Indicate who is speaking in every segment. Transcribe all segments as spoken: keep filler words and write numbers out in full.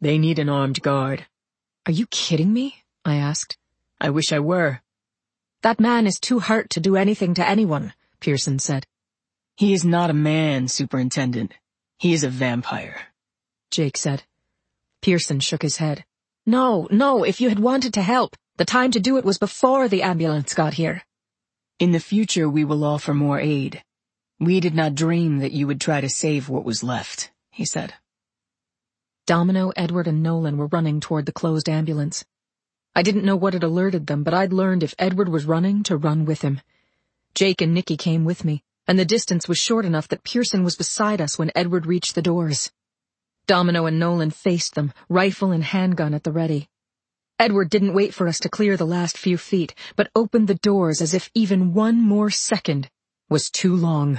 Speaker 1: They need an armed guard.
Speaker 2: Are you kidding me? I asked.
Speaker 1: I wish I were.
Speaker 2: That man is too hurt to do anything to anyone, Pearson said.
Speaker 1: He is not a man, Superintendent. He is a vampire,
Speaker 2: Jake said. Pearson shook his head. No, no, if you had wanted to help, the time to do it was before the ambulance got here.
Speaker 1: In the future we will offer more aid. We did not dream that you would try to save what was left, he said.
Speaker 2: Domino, Edward, and Nolan were running toward the closed ambulance. I didn't know what had alerted them, but I'd learned if Edward was running, to run with him. Jake and Nicky came with me, and the distance was short enough that Pearson was beside us when Edward reached the doors. Domino and Nolan faced them, rifle and handgun at the ready. Edward didn't wait for us to clear the last few feet, but opened the doors as if even one more second was too long.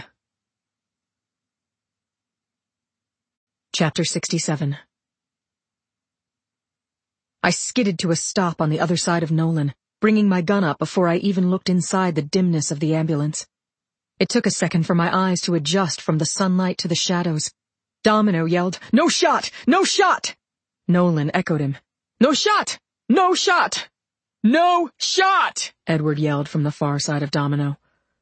Speaker 2: Chapter sixty-seven. I skidded to a stop on the other side of Nolan, bringing my gun up before I even looked inside the dimness of the ambulance. It took a second for my eyes to adjust from the sunlight to the shadows. Domino yelled, "No shot! No shot!" Nolan echoed him. "No shot! No shot! No shot!" Edward yelled from the far side of Domino.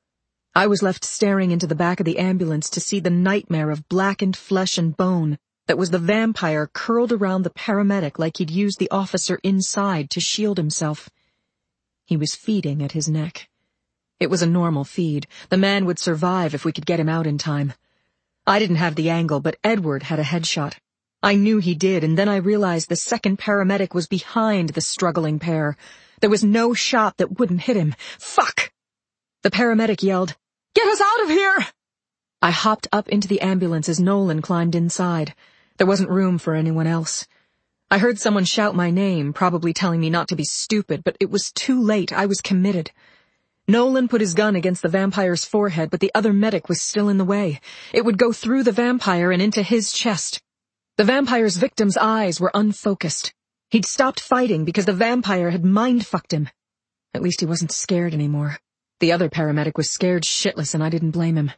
Speaker 2: I was left staring into the back of the ambulance to see the nightmare of blackened flesh and bone that was the vampire curled around the paramedic like he'd used the officer inside to shield himself. He was feeding at his neck. It was a normal feed. The man would survive if we could get him out in time. I didn't have the angle, but Edward had a headshot. I knew he did, and then I realized the second paramedic was behind the struggling pair. There was no shot that wouldn't hit him. Fuck! The paramedic yelled, "Get us out of here!" I hopped up into the ambulance as Nolan climbed inside. There wasn't room for anyone else. I heard someone shout my name, probably telling me not to be stupid, but it was too late. I was committed. Nolan put his gun against the vampire's forehead, but the other medic was still in the way. It would go through the vampire and into his chest. The vampire's victim's eyes were unfocused. He'd stopped fighting because the vampire had mind-fucked him. At least he wasn't scared anymore. The other paramedic was scared shitless, and I didn't blame him.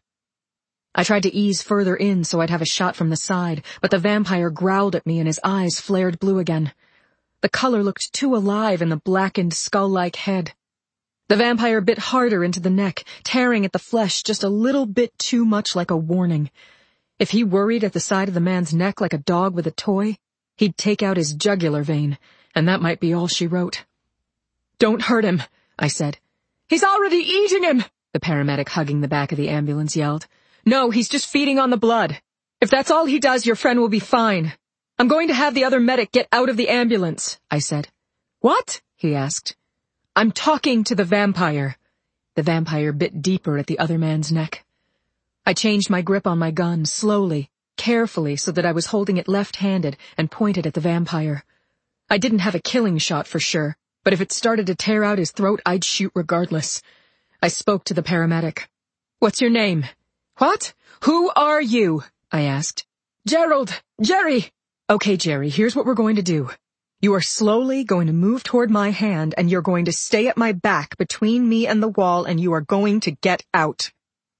Speaker 2: I tried to ease further in so I'd have a shot from the side, but the vampire growled at me and his eyes flared blue again. The color looked too alive in the blackened, skull-like head. The vampire bit harder into the neck, tearing at the flesh just a little bit too much like a warning. If he worried at the side of the man's neck like a dog with a toy, he'd take out his jugular vein, and that might be all she wrote. "Don't hurt him," I said. "He's already eating him," the paramedic hugging the back of the ambulance yelled. "No, he's just feeding on the blood. If that's all he does, your friend will be fine. I'm going to have the other medic get out of the ambulance," I said. "What?" he asked. "I'm talking to the vampire." The vampire bit deeper at the other man's neck. I changed my grip on my gun, slowly, carefully, so that I was holding it left-handed and pointed at the vampire. I didn't have a killing shot for sure, but if it started to tear out his throat, I'd shoot regardless. I spoke to the paramedic. "What's your name?" "What? Who are you?" I asked. "Gerald! Jerry!" "Okay, Jerry, here's what we're going to do. You are slowly going to move toward my hand, and you're going to stay at my back between me and the wall, and you are going to get out."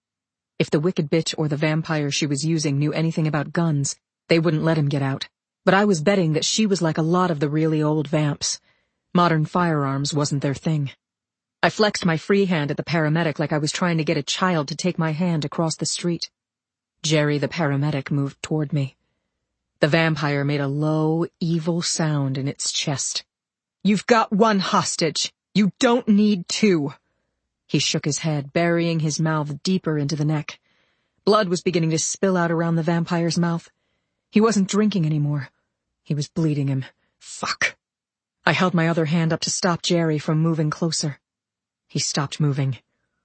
Speaker 2: If the wicked bitch or the vampire she was using knew anything about guns, they wouldn't let him get out. But I was betting that she was like a lot of the really old vamps. Modern firearms wasn't their thing. I flexed my free hand at the paramedic like I was trying to get a child to take my hand across the street. Jerry, the paramedic, moved toward me. The vampire made a low, evil sound in its chest. "You've got one hostage. You don't need two." He shook his head, burying his mouth deeper into the neck. Blood was beginning to spill out around the vampire's mouth. He wasn't drinking anymore. He was bleeding him. Fuck. I held my other hand up to stop Jerry from moving closer. He stopped moving.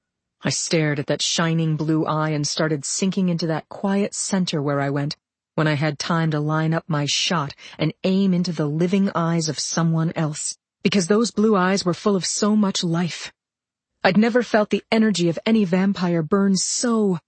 Speaker 2: I stared at that shining blue eye and started sinking into that quiet center where I went when I had time to line up my shot and aim into the living eyes of someone else, because those blue eyes were full of so much life. I'd never felt the energy of any vampire burn so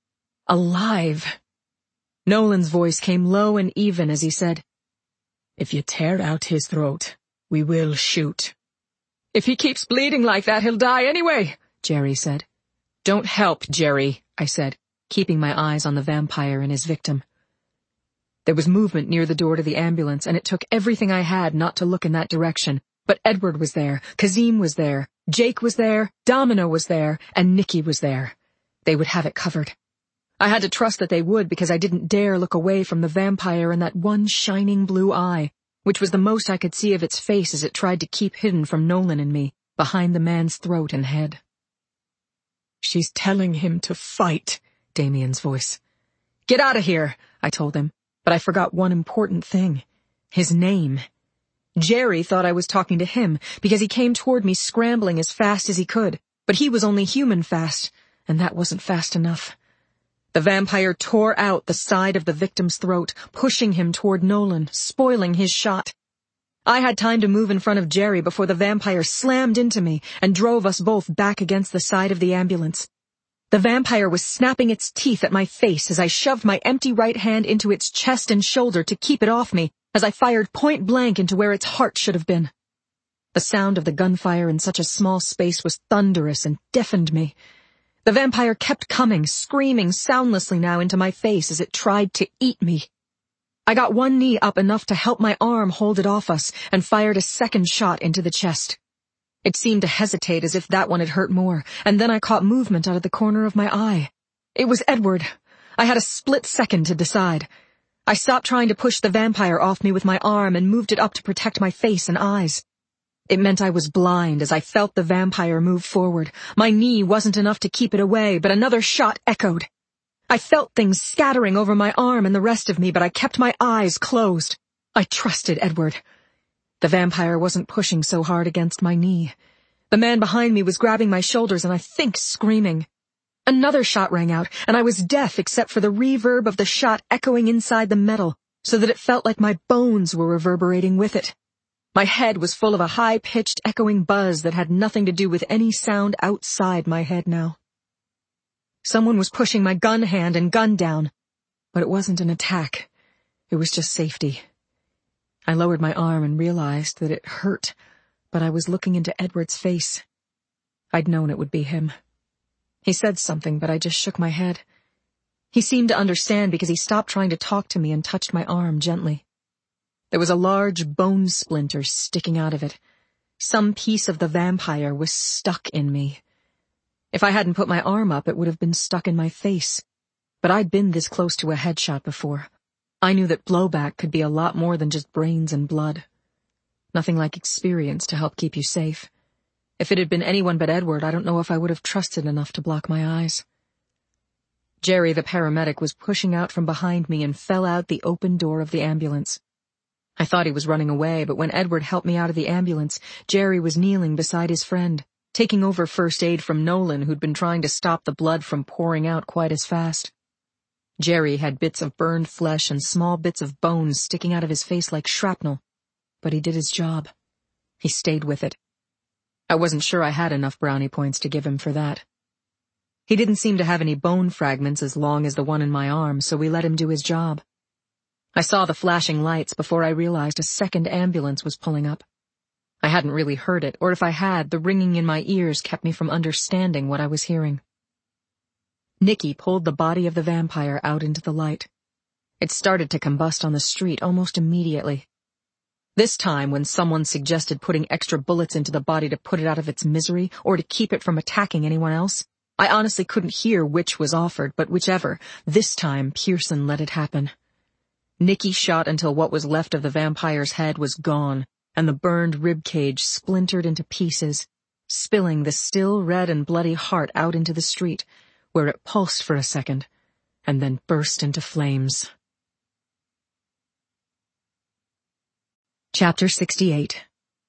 Speaker 2: alive. Nolan's voice came low and even as he said, "If you tear out his throat, we will shoot." "If he keeps bleeding like that, he'll die anyway," Jerry said. "Don't help, Jerry," I said, keeping my eyes on the vampire and his victim. There was movement near the door to the ambulance, and it took everything I had not to look in that direction. But Edward was there, Kazim was there, Jake was there, Domino was there, and Nikki was there. They would have it covered. I had to trust that they would because I didn't dare look away from the vampire and that one shining blue eye, which was the most I could see of its face as it tried to keep hidden from Nolan and me, behind the man's throat and head.
Speaker 1: "She's telling him to fight," Damien's voice.
Speaker 2: "Get out of here," I told him, but I forgot one important thing. His name. Jerry thought I was talking to him because he came toward me scrambling as fast as he could, but he was only human fast, and that wasn't fast enough. The vampire tore out the side of the victim's throat, pushing him toward Nolan, spoiling his shot. I had time to move in front of Jerry before the vampire slammed into me and drove us both back against the side of the ambulance. The vampire was snapping its teeth at my face as I shoved my empty right hand into its chest and shoulder to keep it off me, as I fired point blank into where its heart should have been. The sound of the gunfire in such a small space was thunderous and deafened me. The vampire kept coming, screaming soundlessly now into my face as it tried to eat me. I got one knee up enough to help my arm hold it off us and fired a second shot into the chest. It seemed to hesitate as if that one had hurt more, and then I caught movement out of the corner of my eye. It was Edward. I had a split second to decide. I stopped trying to push the vampire off me with my arm and moved it up to protect my face and eyes. It meant I was blind as I felt the vampire move forward. My knee wasn't enough to keep it away, but another shot echoed. I felt things scattering over my arm and the rest of me, but I kept my eyes closed. I trusted Edward. The vampire wasn't pushing so hard against my knee. The man behind me was grabbing my shoulders and I think screaming. Another shot rang out, and I was deaf except for the reverb of the shot echoing inside the metal, so that it felt like my bones were reverberating with it. My head was full of a high-pitched, echoing buzz that had nothing to do with any sound outside my head now. Someone was pushing my gun hand and gun down, but it wasn't an attack. It was just safety. I lowered my arm and realized that it hurt, but I was looking into Edward's face. I'd known it would be him. He said something, but I just shook my head. He seemed to understand because he stopped trying to talk to me and touched my arm gently. There was a large bone splinter sticking out of it. Some piece of the vampire was stuck in me. If I hadn't put my arm up, it would have been stuck in my face. But I'd been this close to a headshot before. I knew that blowback could be a lot more than just brains and blood. Nothing like experience to help keep you safe. If it had been anyone but Edward, I don't know if I would have trusted enough to block my eyes. Jerry, the paramedic, was pushing out from behind me and fell out the open door of the ambulance. I thought he was running away, but when Edward helped me out of the ambulance, Jerry was kneeling beside his friend, taking over first aid from Nolan, who'd been trying to stop the blood from pouring out quite as fast. Jerry had bits of burned flesh and small bits of bones sticking out of his face like shrapnel, but he did his job. He stayed with it. I wasn't sure I had enough brownie points to give him for that. He didn't seem to have any bone fragments as long as the one in my arm, so we let him do his job. I saw the flashing lights before I realized a second ambulance was pulling up. I hadn't really heard it, or if I had, the ringing in my ears kept me from understanding what I was hearing. Nikki pulled the body of the vampire out into the light. It started to combust on the street almost immediately. This time, when someone suggested putting extra bullets into the body to put it out of its misery or to keep it from attacking anyone else, I honestly couldn't hear which was offered, but whichever, this time Pearson let it happen. Nikki shot until what was left of the vampire's head was gone, and the burned ribcage splintered into pieces, spilling the still red and bloody heart out into the street, where it pulsed for a second, and then burst into flames. Chapter sixty-eight.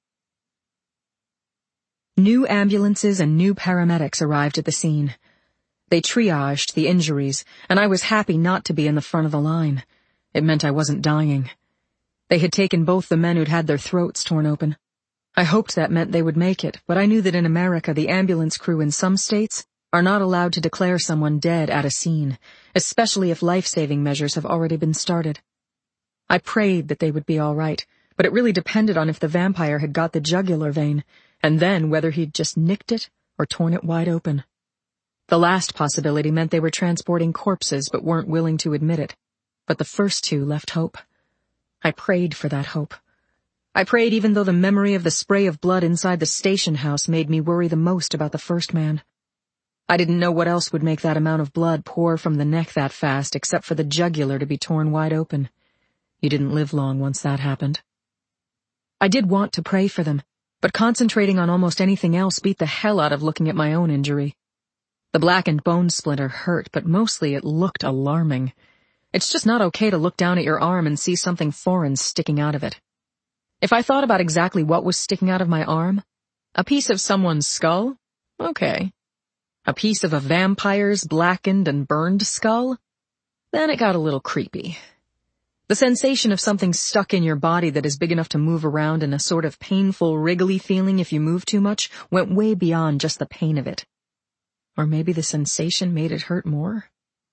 Speaker 2: New ambulances and new paramedics arrived at the scene. They triaged the injuries, and I was happy not to be in the front of the line. It meant I wasn't dying. They had taken both the men who'd had their throats torn open. I hoped that meant they would make it, but I knew that in America the ambulance crew in some states are not allowed to declare someone dead at a scene, especially if life-saving measures have already been started. I prayed that they would be all right, but it really depended on if the vampire had got the jugular vein, and then whether he'd just nicked it or torn it wide open. The last possibility meant they were transporting corpses but weren't willing to admit it. but the first two left hope. I prayed for that hope. I prayed even though the memory of the spray of blood inside the station house made me worry the most about the first man. I didn't know what else would make that amount of blood pour from the neck that fast except for the jugular to be torn wide open. You didn't live long once that happened. I did want to pray for them, but concentrating on almost anything else beat the hell out of looking at my own injury. The blackened bone splinter hurt, but mostly it looked alarming. It's just not okay to look down at your arm and see something foreign sticking out of it. If I thought about exactly what was sticking out of my arm, a piece of someone's skull? Okay. A piece of a vampire's blackened and burned skull? Then it got a little creepy. The sensation of something stuck in your body that is big enough to move around and a sort of painful, wriggly feeling if you move too much went way beyond just the pain of it. Or maybe the sensation made it hurt more?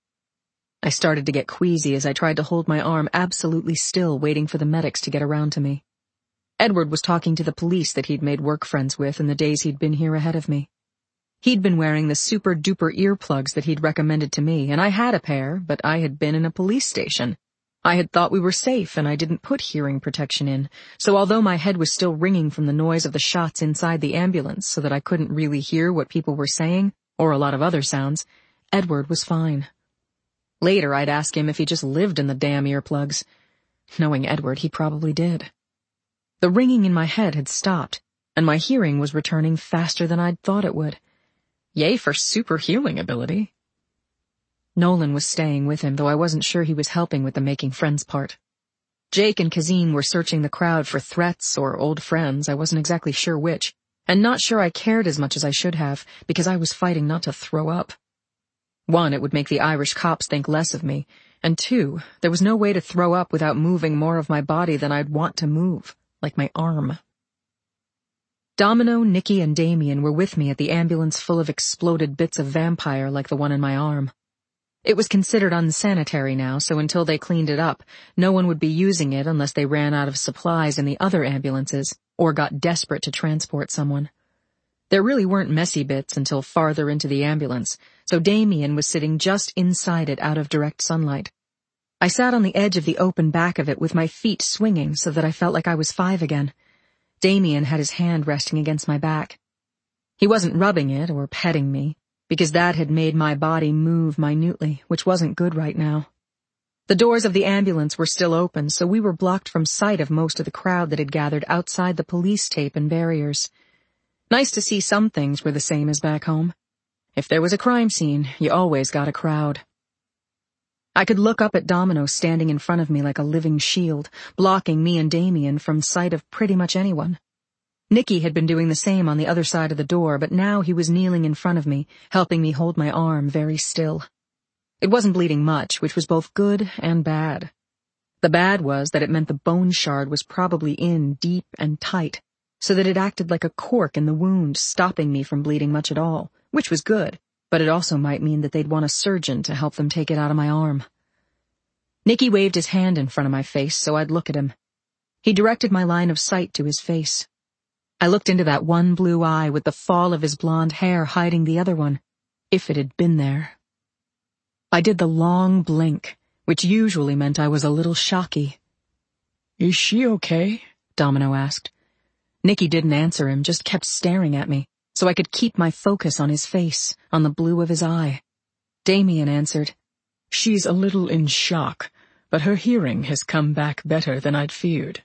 Speaker 2: I started to get queasy as I tried to hold my arm absolutely still, waiting for the medics to get around to me. Edward was talking to the police that he'd made work friends with in the days he'd been here ahead of me. He'd been wearing the super-duper earplugs that he'd recommended to me, and I had a pair, but I had been in a police station. I had thought we were safe, and I didn't put hearing protection in, so although my head was still ringing from the noise of the shots inside the ambulance so that I couldn't really hear what people were saying, or a lot of other sounds, Edward was fine. Later, I'd ask him if he just lived in the damn earplugs. Knowing Edward, he probably did. The ringing in my head had stopped, and my hearing was returning faster than I'd thought it would. Yay for super healing ability. Nolan was staying with him, though I wasn't sure he was helping with the making friends part. Jake and Kazim were searching the crowd for threats or old friends, I wasn't exactly sure which, and not sure I cared as much as I should have, because I was fighting not to throw up. One, it would make the Irish cops think less of me, and two, there was no way to throw up without moving more of my body than I'd want to move, like my arm. Domino, Nikki, and Damien were with me at the ambulance full of exploded bits of vampire like the one in my arm. It was considered unsanitary now, so until they cleaned it up, no one would be using it unless they ran out of supplies in the other ambulances, or got desperate to transport someone. There really weren't messy bits until farther into the ambulance, so Damien was sitting just inside it out of direct sunlight. I sat on the edge of the open back of it with my feet swinging so that I felt like I was five again. Damien had his hand resting against my back. He wasn't rubbing it or petting me, because that had made my body move minutely, which wasn't good right now. The doors of the ambulance were still open, so we were blocked from sight of most of the crowd that had gathered outside the police tape and barriers. Nice to see some things were the same as back home. If there was a crime scene, you always got a crowd. I could look up at Domino standing in front of me like a living shield, blocking me and Damien from sight of pretty much anyone. Nikki had been doing the same on the other side of the door, but now he was kneeling in front of me, helping me hold my arm very still. It wasn't bleeding much, which was both good and bad. The bad was that it meant the bone shard was probably in deep and tight, so that it acted like a cork in the wound, stopping me from bleeding much at all, which was good, but it also might mean that they'd want a surgeon to help them take it out of my arm. Nikki waved his hand in front of my face so I'd look at him. He directed my line of sight to his face. I looked into that one blue eye with the fall of his blonde hair hiding the other one, if it had been there. I did the long blink, which usually meant I was a little shocky.
Speaker 1: "Is she okay?"
Speaker 2: Domino asked. Nikki didn't answer him, just kept staring at me, so I could keep my focus on his face, on the blue of his eye. Damien answered,
Speaker 1: "She's a little in shock, but her hearing has come back better than I'd feared."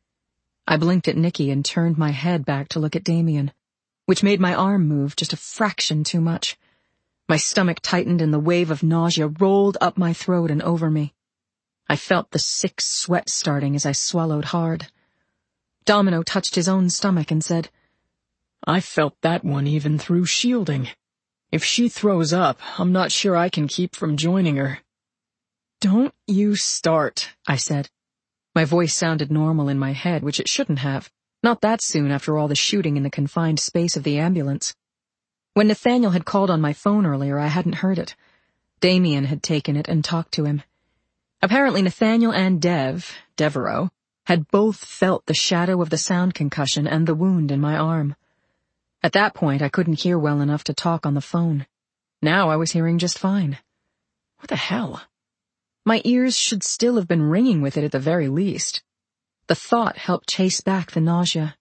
Speaker 2: I blinked at Nikki and turned my head back to look at Damien, which made my arm move just a fraction too much. My stomach tightened and the wave of nausea rolled up my throat and over me. I felt the sick sweat starting as I swallowed hard. Domino touched his own stomach and said,
Speaker 1: "I felt that one even through shielding. If she throws up, I'm not sure I can keep from joining her." "Don't you start," I said. My voice sounded normal in my head, which it shouldn't have. Not that soon after all the shooting in the confined space of the ambulance. When Nathaniel had called on my phone earlier, I hadn't heard it. Damien had taken it and talked to him. Apparently Nathaniel and Dev, Devereaux, had both felt the shadow of the sound concussion and the wound in my arm. At that point, I couldn't hear well enough to talk on the phone. Now I was hearing just fine. What the hell?
Speaker 2: My ears should still have been ringing with it at the very least. The thought helped chase back the nausea.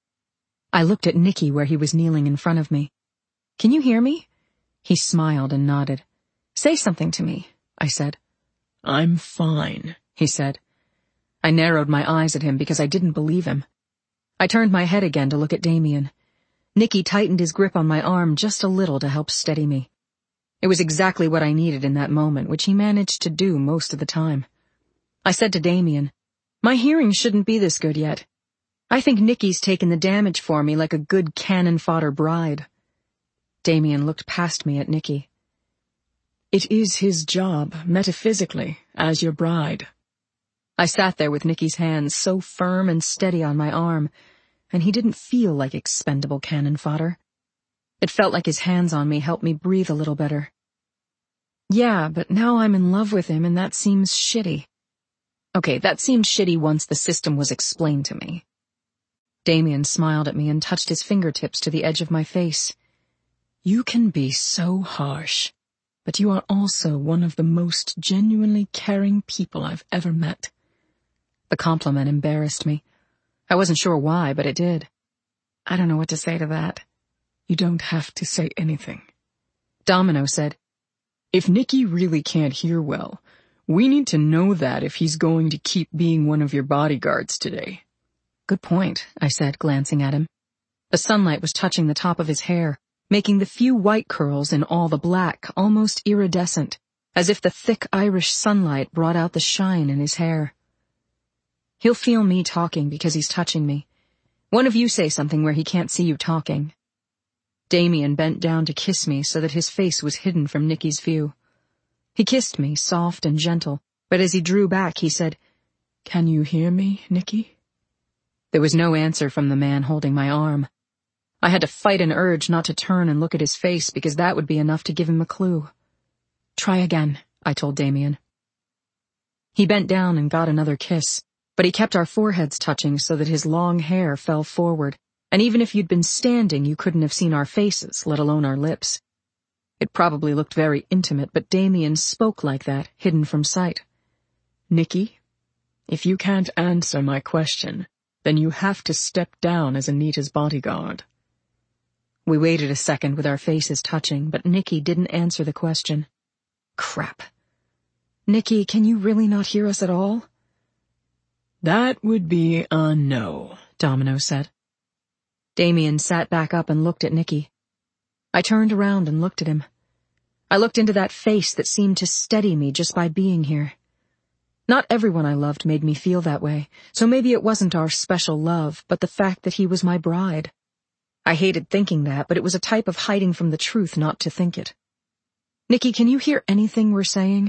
Speaker 2: I looked at Nicky where he was kneeling in front of me. "Can you hear me?" He smiled and nodded. "Say something to me," I said.
Speaker 1: "I'm fine,"
Speaker 2: he said. I narrowed my eyes at him because I didn't believe him. I turned my head again to look at Damien. Nicky tightened his grip on my arm just a little to help steady me. It was exactly what I needed in that moment, which he managed to do most of the time. I said to Damien, "My hearing shouldn't be this good yet. I think Nicky's taken the damage for me like a good cannon fodder bride." Damien looked past me at Nicky.
Speaker 1: "It is his job, metaphysically, as your bride."
Speaker 2: I sat there with Nicky's hands so firm and steady on my arm, and he didn't feel like expendable cannon fodder. It felt like his hands on me helped me breathe a little better. "Yeah, but now I'm in love with him and that seems shitty." Okay, that seemed shitty once the system was explained to me. Damien smiled at me and touched his fingertips to the edge of my face.
Speaker 1: "You can be so harsh, but you are also one of the most genuinely caring people I've ever met."
Speaker 2: The compliment embarrassed me. I wasn't sure why, but it did.
Speaker 1: "I don't know what to say to that." "You don't have to say anything."
Speaker 2: Domino said,
Speaker 1: "If Nicky really can't hear well, we need to know that if he's going to keep being one of your bodyguards today."
Speaker 2: "Good point," I said, glancing at him. The sunlight was touching the top of his hair, making the few white curls in all the black almost iridescent, as if the thick Irish sunlight brought out the shine in his hair. "He'll feel me talking because he's touching me. One of you say something where he can't see you talking." Damien bent down to kiss me so that his face was hidden from Nicky's view. He kissed me, soft and gentle, but as he drew back, he said,
Speaker 1: "Can you hear me, Nicky?"
Speaker 2: There was no answer from the man holding my arm. I had to fight an urge not to turn and look at his face because that would be enough to give him a clue. "Try again," I told Damien. He bent down and got another kiss, but he kept our foreheads touching so that his long hair fell forward, and even if you'd been standing, you couldn't have seen our faces, let alone our lips. It probably looked very intimate, but Damien spoke like that, hidden from sight.
Speaker 1: "Nicky, if you can't answer my question, then you have to step down as Anita's bodyguard."
Speaker 2: We waited a second with our faces touching, but Nicky didn't answer the question. Crap. "Nicky, can you really not hear us at all?"
Speaker 1: "That would be a no," Domino said.
Speaker 2: Damien sat back up and looked at Nicky. I turned around and looked at him. I looked into that face that seemed to steady me just by being here. Not everyone I loved made me feel that way, so maybe it wasn't our special love, but the fact that he was my bride. I hated thinking that, but it was a type of hiding from the truth not to think it. "Nicky, can you hear anything we're saying?"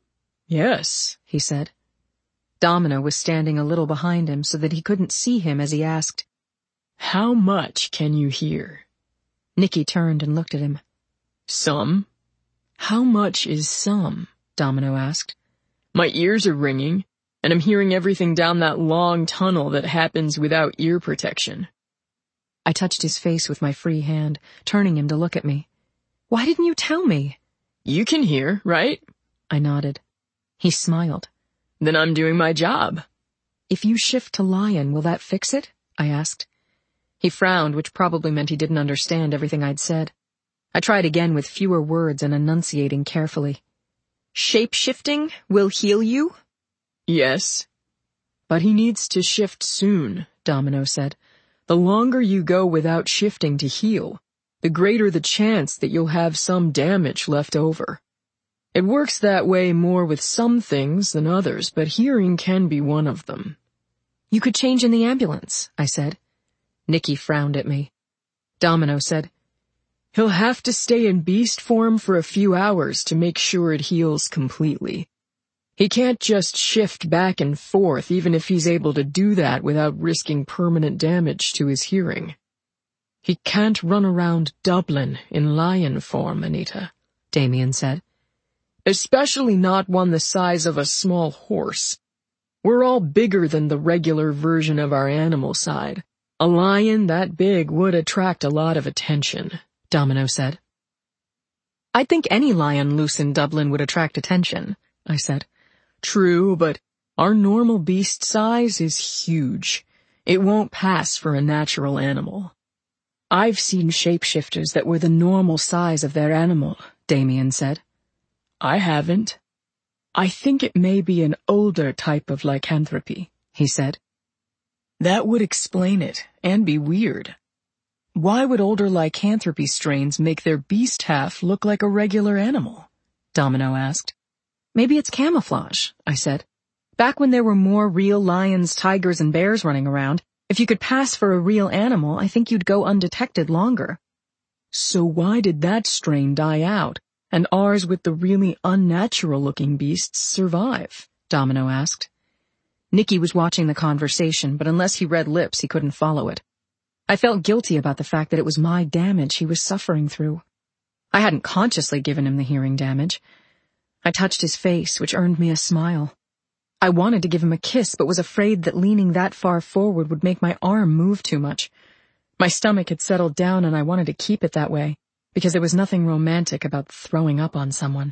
Speaker 1: "Yes," he said.
Speaker 2: Domino was standing a little behind him so that he couldn't see him as he asked,
Speaker 1: "How much can you hear?"
Speaker 2: Nicky turned and looked at him.
Speaker 1: "Some." "How much is some?" Domino asked. "My ears are ringing, and I'm hearing everything down that long tunnel that happens without ear protection."
Speaker 2: I touched his face with my free hand, turning him to look at me. "Why didn't you tell me?"
Speaker 1: "You can hear, right?"
Speaker 2: I nodded. He smiled.
Speaker 1: "Then I'm doing my job."
Speaker 2: "If you shift to lion, will that fix it?" I asked. He frowned, which probably meant he didn't understand everything I'd said. I tried again with fewer words and enunciating carefully. "Shape-shifting will heal you?"
Speaker 1: "Yes." "But he needs to shift soon," Domino said. "The longer you go without shifting to heal, the greater the chance that you'll have some damage left over. It works that way more with some things than others, but hearing can be one of them."
Speaker 2: "You could change in the ambulance," I said. Nicky frowned at me. Domino said,
Speaker 1: "He'll have to stay in beast form for a few hours to make sure it heals completely. He can't just shift back and forth even if he's able to do that without risking permanent damage to his hearing. He can't run around Dublin in lion form, Anita," Damien said. "Especially not one the size of a small horse. We're all bigger than the regular version of our animal side. A lion that big would attract a lot of attention," Domino said.
Speaker 2: "I'd think any lion loose in Dublin would attract attention," I said.
Speaker 1: True, but our normal beast size is huge. It won't pass for a natural animal.
Speaker 2: I've seen shapeshifters that were the normal size of their animal, Damien said.
Speaker 1: I haven't. I think it may be an older type of lycanthropy, he said. That would explain it, and be weird. Why would older lycanthropy strains make their beast half look like a regular animal? Domino asked.
Speaker 2: Maybe it's camouflage, I said. Back when there were more real lions, tigers, and bears running around, if you could pass for a real animal, I think you'd go undetected longer.
Speaker 1: So why did that strain die out, and ours with the really unnatural-looking beasts survive? Domino asked.
Speaker 2: Nicky was watching the conversation, but unless he read lips, he couldn't follow it. I felt guilty about the fact that it was my damage he was suffering through. I hadn't consciously given him the hearing damage. I touched his face, which earned me a smile. I wanted to give him a kiss, but was afraid that leaning that far forward would make my arm move too much. My stomach had settled down and I wanted to keep it that way, because there was nothing romantic about throwing up on someone.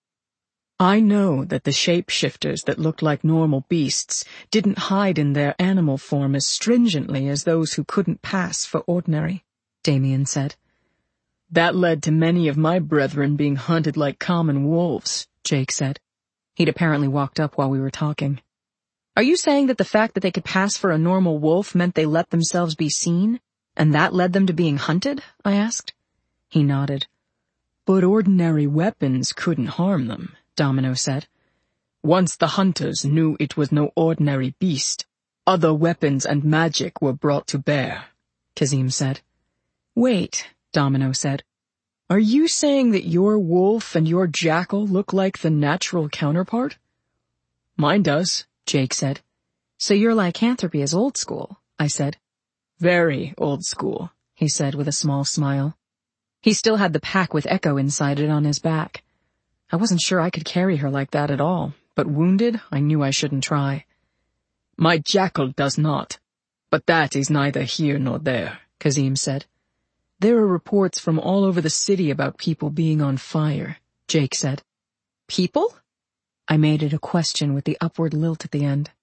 Speaker 1: I know that the shapeshifters that looked like normal beasts didn't hide in their animal form as stringently as those who couldn't pass for ordinary, Damien said. That led to many of my brethren being hunted like common wolves, Jake said. He'd apparently walked up while we were talking.
Speaker 2: Are you saying that the fact that they could pass for a normal wolf meant they let themselves be seen, and that led them to being hunted? I asked.
Speaker 1: He nodded. But ordinary weapons couldn't harm them, Domino said. Once the hunters knew it was no ordinary beast, other weapons and magic were brought to bear, Kazim said. Wait, Domino said. Are you saying that your wolf and your jackal look like the natural counterpart? Mine does, Jake said.
Speaker 2: So your lycanthropy is old school, I said.
Speaker 1: Very old school, he said with a small smile.
Speaker 2: He still had the pack with Echo inside it on his back. I wasn't sure I could carry her like that at all, but wounded, I knew I shouldn't try.
Speaker 1: My jackal does not, but that is neither here nor there, Kazim said. There are reports from all over the city about people being on fire, Jake said.
Speaker 2: People? I made it a question with the upward lilt at the end.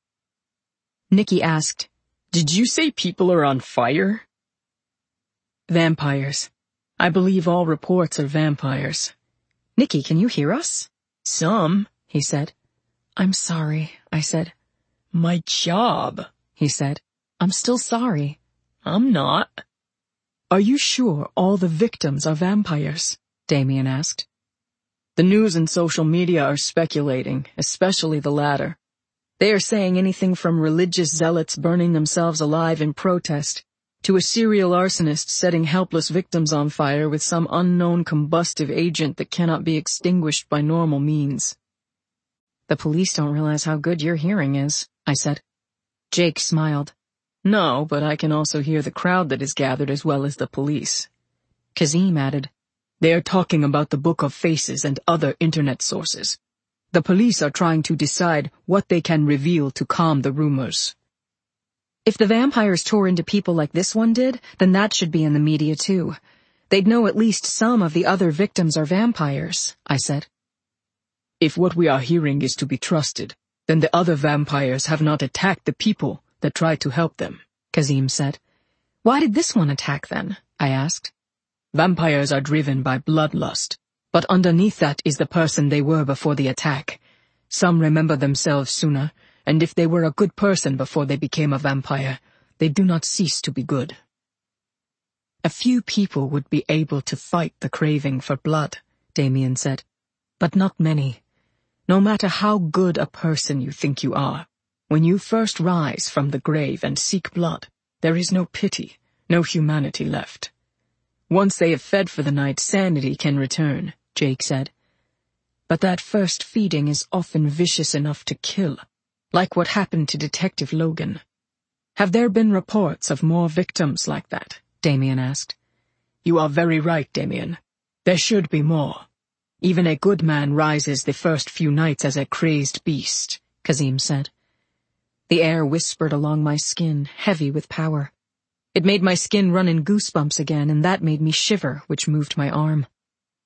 Speaker 2: Nicky asked,
Speaker 1: Did you say people are on fire? Vampires. I believe all reports are vampires.
Speaker 2: Nicky, can you hear us?
Speaker 1: Some, he said.
Speaker 2: I'm sorry, I said.
Speaker 1: My job, he said.
Speaker 2: I'm still sorry.
Speaker 1: I'm not. Are you sure all the victims are vampires? Damien asked. The news and social media are speculating, especially the latter. They are saying anything from religious zealots burning themselves alive in protest to a serial arsonist setting helpless victims on fire with some unknown combustive agent that cannot be extinguished by normal means.
Speaker 2: The police don't realize how good your hearing is, I said. Jake smiled.
Speaker 1: No, but I can also hear the crowd that is gathered as well as the police.
Speaker 2: Kazim added,
Speaker 1: They are talking about the Book of Faces and other internet sources. The police are trying to decide what they can reveal to calm the rumors.
Speaker 2: If the vampires tore into people like this one did, then that should be in the media too. They'd know at least some of the other victims are vampires, I said.
Speaker 1: If what we are hearing is to be trusted, then the other vampires have not attacked the people that tried to help them, Kazim said.
Speaker 2: Why did this one attack then? I asked.
Speaker 1: Vampires are driven by bloodlust, but underneath that is the person they were before the attack. Some remember themselves sooner, and if they were a good person before they became a vampire, they do not cease to be good. A few people would be able to fight the craving for blood, Damien said, but not many. No matter how good a person you think you are, when you first rise from the grave and seek blood, there is no pity, no humanity left. Once they have fed for the night, sanity can return, Jake said. But that first feeding is often vicious enough to kill, like what happened to Detective Logan. Have there been reports of more victims like that? Damien asked. You are very right, Damien. There should be more. Even a good man rises the first few nights as a crazed beast, Kazim said.
Speaker 2: The air whispered along my skin, heavy with power. It made my skin run in goosebumps again, and that made me shiver, which moved my arm.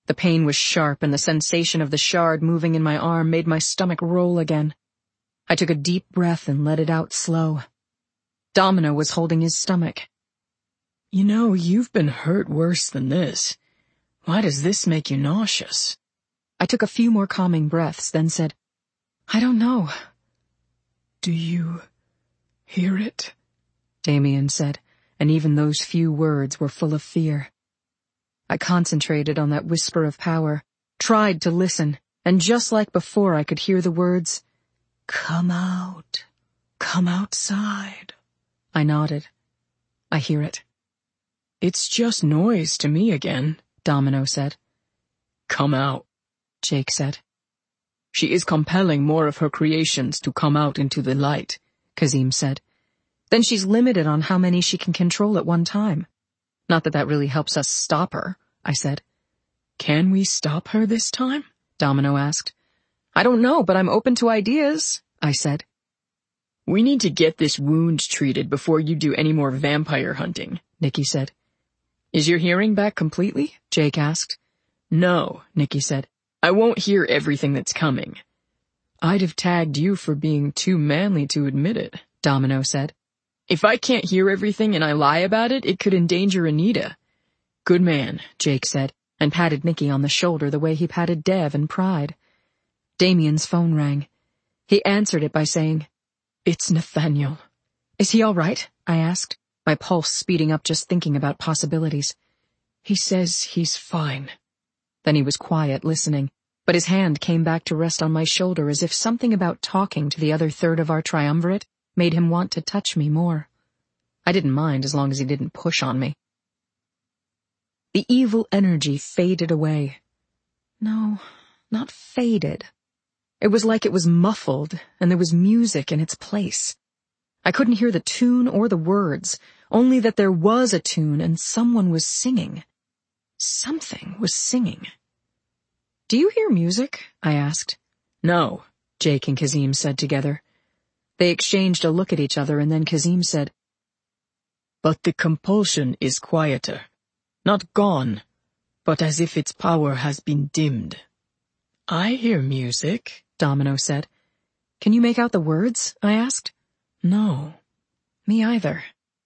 Speaker 2: The pain was sharp, and the sensation of the shard moving in my arm made my stomach roll again. I took a deep breath and let it out slow. Domino was holding his stomach.
Speaker 1: You know, you've been hurt worse than this. Why does this make you nauseous?
Speaker 2: I took a few more calming breaths, then said, I don't know.
Speaker 1: Do you hear it?
Speaker 2: Damien said, and even those few words were full of fear. I concentrated on that whisper of power, tried to listen, and just like before I could hear the words, Come out, come outside. I nodded. I hear it.
Speaker 1: It's just noise to me again, Domino said. Come out, Jake said. She is compelling more of her creations to come out into the light, Kazim said.
Speaker 2: Then she's limited on how many she can control at one time. Not that that really helps us stop her, I said.
Speaker 1: Can we stop her this time?
Speaker 2: Domino asked. I don't know, but I'm open to ideas, I said.
Speaker 1: We need to get this wound treated before you do any more vampire hunting, Nikki said. Is your hearing back completely? Jake asked. No, Nikki said. I won't hear everything that's coming. I'd have tagged you for being too manly to admit it, Domino said. If I can't hear everything and I lie about it, it could endanger Anita. Good man, Jake said, and patted Nikki on the shoulder the way he patted Dev in Pride.
Speaker 2: Damien's phone rang. He answered it by saying,
Speaker 1: It's Nathaniel.
Speaker 2: Is he all right? I asked, my pulse speeding up just thinking about possibilities.
Speaker 1: He says he's fine.
Speaker 2: Then he was quiet, listening, but his hand came back to rest on my shoulder as if something about talking to the other third of our triumvirate made him want to touch me more. I didn't mind as long as he didn't push on me. The evil energy faded away. No, not faded. It was like it was muffled, and there was music in its place. I couldn't hear the tune or the words, only that there was a tune and someone was singing. Something was singing. Do you hear music? I asked.
Speaker 1: No,
Speaker 2: Jake and Kazim said together. They exchanged a look at each other, and then Kazim said,
Speaker 1: But the compulsion is quieter. Not gone, but as if its power has been dimmed. I hear music, Domino said.
Speaker 2: Can you make out the words? I asked.
Speaker 1: No.
Speaker 2: Me either.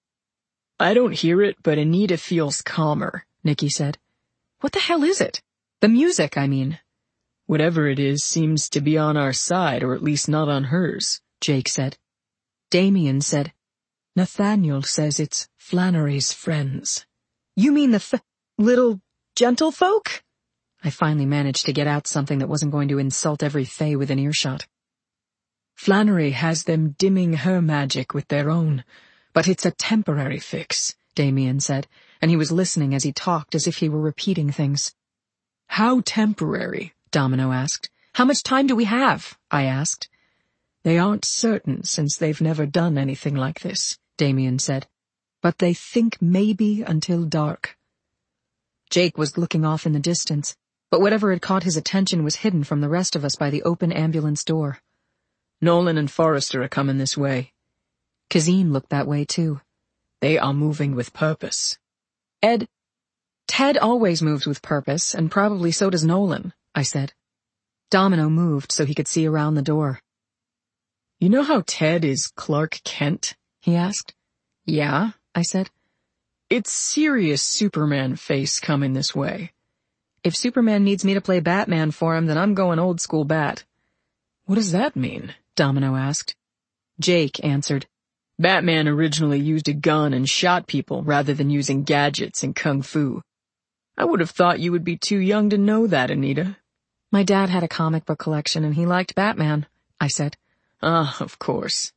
Speaker 1: I don't hear it, but Anita feels calmer, Nikki said.
Speaker 2: What the hell is it? The music, I mean.
Speaker 1: Whatever it is seems to be on our side, or at least not on hers, Jake said.
Speaker 2: Damien said,
Speaker 1: Nathaniel says it's Flannery's friends.
Speaker 2: You mean the f- little gentlefolk? I finally managed to get out something that wasn't going to insult every fae within earshot.
Speaker 1: Flannery has them dimming her magic with their own, but it's a temporary fix, Damien said, and he was listening as he talked as if he were repeating things. How temporary? Domino asked.
Speaker 2: How much time do we have? I asked.
Speaker 1: They aren't certain since they've never done anything like this, Damien said, but they think maybe until dark.
Speaker 2: Jake was looking off in the distance, but whatever had caught his attention was hidden from the rest of us by the open ambulance door.
Speaker 1: Nolan and Forrester are coming this way.
Speaker 2: Kazim looked that way too.
Speaker 1: They are moving with purpose.
Speaker 2: Ed, Ted always moves with purpose, and probably so does Nolan, I said. Domino moved so he could see around the door.
Speaker 1: You know how Ted is Clark Kent? He asked.
Speaker 2: Yeah, I said.
Speaker 1: It's serious Superman face coming this way.
Speaker 2: If Superman needs me to play Batman for him, then I'm going old school Bat.
Speaker 1: What does that mean? Domino asked.
Speaker 2: Jake answered.
Speaker 1: Batman originally used a gun and shot people rather than using gadgets and kung fu. I would have thought you would be too young to know that, Anita.
Speaker 2: My dad had a comic book collection and he liked Batman, I said.
Speaker 1: Ah, of course.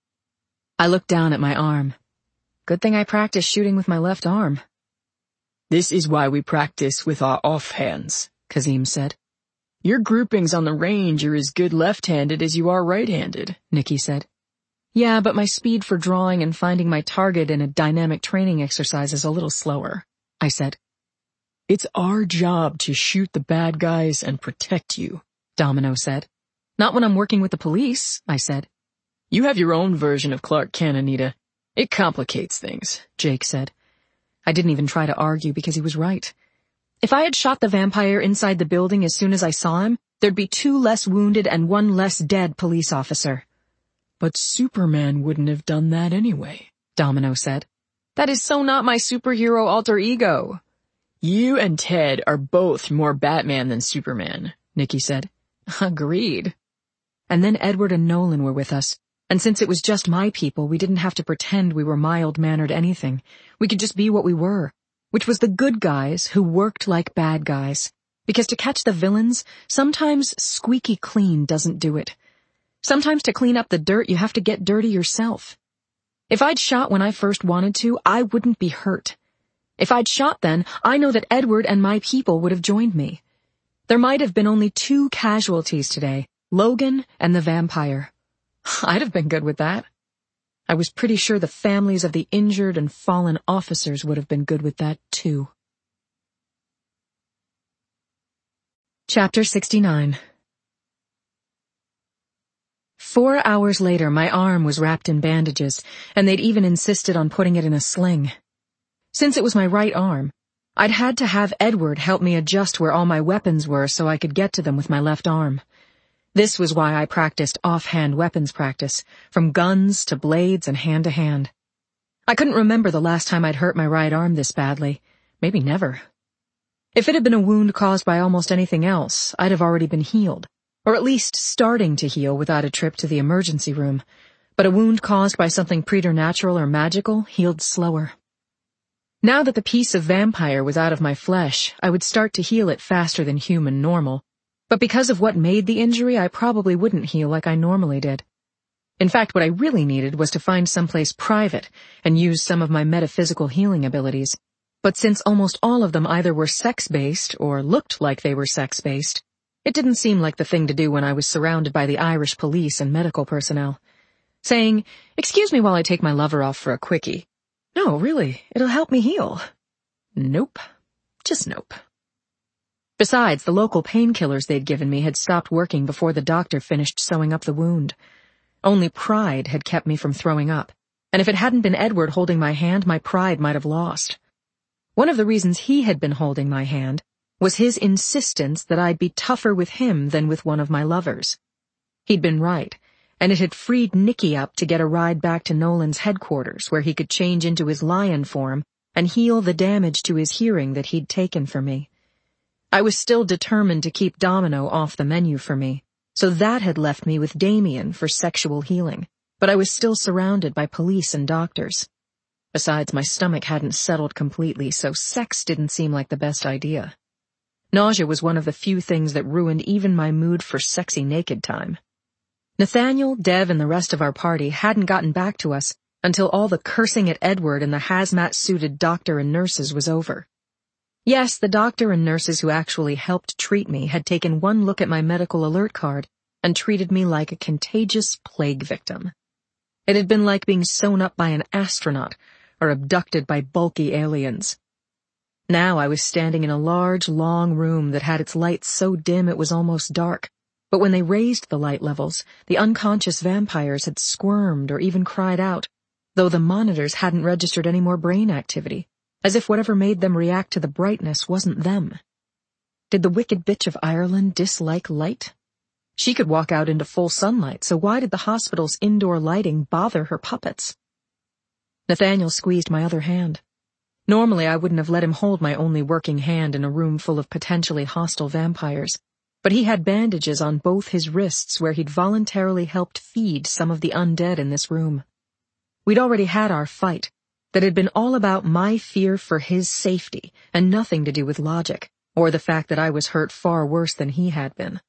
Speaker 2: I looked down at my arm. Good thing I practiced shooting with my left arm.
Speaker 1: This is why we practice with our offhands, Kazim said. Your groupings on the range are as good left-handed as you are right-handed, Nikki said.
Speaker 2: Yeah, but my speed for drawing and finding my target in a dynamic training exercise is a little slower, I said.
Speaker 1: It's our job to shoot the bad guys and protect you, Domino said.
Speaker 2: Not when I'm working with the police, I said.
Speaker 1: You have your own version of Clark Kent, Anita. It complicates things, Jake said.
Speaker 2: I didn't even try to argue because he was right. If I had shot the vampire inside the building as soon as I saw him, there'd be two less wounded and one less dead police officer.
Speaker 1: But Superman wouldn't have done that anyway, Domino said.
Speaker 2: That is so not my superhero alter ego.
Speaker 1: You and Ted are both more Batman than Superman, Nikki said.
Speaker 2: Agreed. And then Edward and Nolan were with us, and since it was just my people, we didn't have to pretend we were mild-mannered anything. We could just be what we were, which was the good guys who worked like bad guys. Because to catch the villains, sometimes squeaky clean doesn't do it. Sometimes to clean up the dirt, you have to get dirty yourself. If I'd shot when I first wanted to, I wouldn't be hurt. If I'd shot then, I know that Edward and my people would have joined me. There might have been only two casualties today, Logan and the vampire. I'd have been good with that. I was pretty sure the families of the injured and fallen officers would have been good with that too. Chapter sixty-nine. Four hours later, my arm was wrapped in bandages, and they'd even insisted on putting it in a sling. Since it was my right arm, I'd had to have Edward help me adjust where all my weapons were so I could get to them with my left arm. This was why I practiced offhand weapons practice, from guns to blades and hand-to-hand. I couldn't remember the last time I'd hurt my right arm this badly. Maybe never. If it had been a wound caused by almost anything else, I'd have already been healed, or at least starting to heal without a trip to the emergency room. But a wound caused by something preternatural or magical healed slower. Now that the piece of vampire was out of my flesh, I would start to heal it faster than human normal. But because of what made the injury, I probably wouldn't heal like I normally did. In fact, what I really needed was to find someplace private and use some of my metaphysical healing abilities. But since almost all of them either were sex-based or looked like they were sex-based, it didn't seem like the thing to do when I was surrounded by the Irish police and medical personnel. Saying, "Excuse me while I take my lover off for a quickie." No, really, it'll help me heal. Nope. Just nope. Besides, the local painkillers they'd given me had stopped working before the doctor finished sewing up the wound. Only pride had kept me from throwing up, and if it hadn't been Edward holding my hand, my pride might have lost. One of the reasons he had been holding my hand was his insistence that I'd be tougher with him than with one of my lovers. He'd been right, and it had freed Nicky up to get a ride back to Nolan's headquarters where he could change into his lion form and heal the damage to his hearing that he'd taken from me. I was still determined to keep Domino off the menu for me, so that had left me with Damien for sexual healing, but I was still surrounded by police and doctors. Besides, my stomach hadn't settled completely, so sex didn't seem like the best idea. Nausea was one of the few things that ruined even my mood for sexy naked time. Nathaniel, Dev, and the rest of our party hadn't gotten back to us until all the cursing at Edward and the hazmat-suited doctor and nurses was over. Yes, the doctor and nurses who actually helped treat me had taken one look at my medical alert card and treated me like a contagious plague victim. It had been like being sewn up by an astronaut or abducted by bulky aliens. Now I was standing in a large, long room that had its lights so dim it was almost dark, but when they raised the light levels, the unconscious vampires had squirmed or even cried out, though the monitors hadn't registered any more brain activity, as if whatever made them react to the brightness wasn't them. Did the wicked bitch of Ireland dislike light? She could walk out into full sunlight, so why did the hospital's indoor lighting bother her puppets? Nathaniel squeezed my other hand. Normally I wouldn't have let him hold my only working hand in a room full of potentially hostile vampires, but he had bandages on both his wrists where he'd voluntarily helped feed some of the undead in this room. We'd already had our fight, that had been all about my fear for his safety and nothing to do with logic, or the fact that I was hurt far worse than he had been.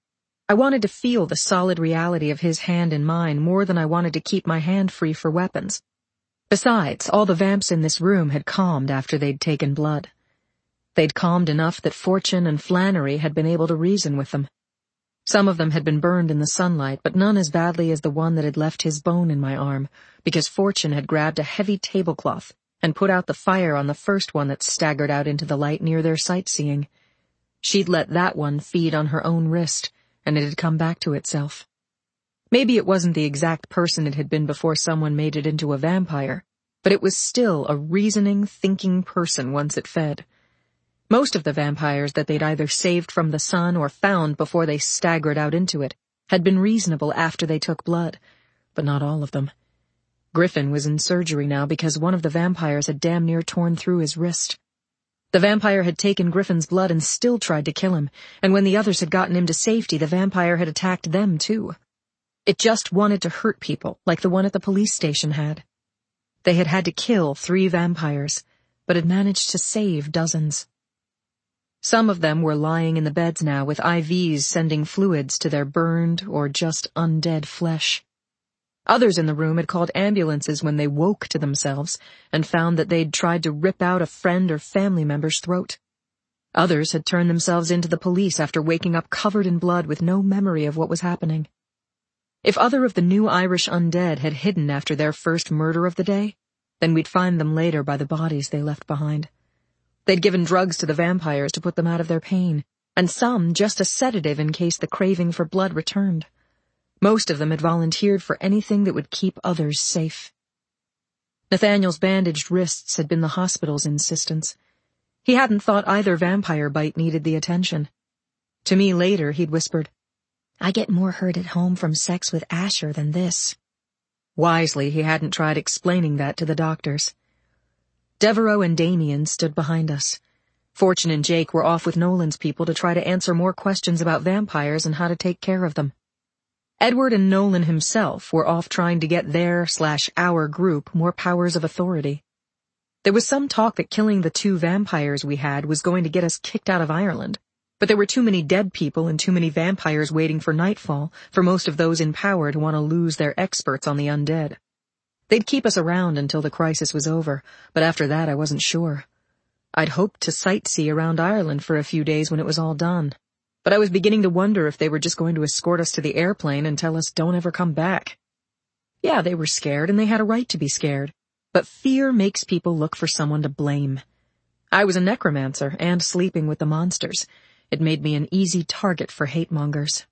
Speaker 2: I wanted to feel the solid reality of his hand in mine more than I wanted to keep my hand free for weapons. Besides, all the vamps in this room had calmed after they'd taken blood. They'd calmed enough that Fortune and Flannery had been able to reason with them. Some of them had been burned in the sunlight, but none as badly as the one that had left his bone in my arm, because Fortune had grabbed a heavy tablecloth and put out the fire on the first one that staggered out into the light near their sightseeing. She'd let that one feed on her own wrist, and it had come back to itself. Maybe it wasn't the exact person it had been before someone made it into a vampire, but it was still a reasoning, thinking person once it fed. Most of the vampires that they'd either saved from the sun or found before they staggered out into it had been reasonable after they took blood, but not all of them. Griffin was in surgery now because one of the vampires had damn near torn through his wrist. The vampire had taken Griffin's blood and still tried to kill him, and when the others had gotten him to safety, the vampire had attacked them too. It just wanted to hurt people, like the one at the police station had. They had had to kill three vampires, but had managed to save dozens. Some of them were lying in the beds now with I Vs sending fluids to their burned or just undead flesh. Others in the room had called ambulances when they woke to themselves and found that they'd tried to rip out a friend or family member's throat. Others had turned themselves into the police after waking up covered in blood with no memory of what was happening. If other of the new Irish undead had hidden after their first murder of the day, then we'd find them later by the bodies they left behind. They'd given drugs to the vampires to put them out of their pain, and some just a sedative in case the craving for blood returned. Most of them had volunteered for anything that would keep others safe. Nathaniel's bandaged wrists had been the hospital's insistence. He hadn't thought either vampire bite needed the attention. To me later, he'd whispered, "I get more hurt at home from sex with Asher than this." Wisely, he hadn't tried explaining that to the doctors. Devereaux and Damien stood behind us. Fortune and Jake were off with Nolan's people to try to answer more questions about vampires and how to take care of them. Edward and Nolan himself were off trying to get their slash our group more powers of authority. There was some talk that killing the two vampires we had was going to get us kicked out of Ireland, but there were too many dead people and too many vampires waiting for nightfall for most of those in power to want to lose their experts on the undead. They'd keep us around until the crisis was over, but after that I wasn't sure. I'd hoped to sightsee around Ireland for a few days when it was all done, but I was beginning to wonder if they were just going to escort us to the airplane and tell us don't ever come back. Yeah, they were scared, and they had a right to be scared, but fear makes people look for someone to blame. I was a necromancer and sleeping with the monsters. It made me an easy target for hate-mongers.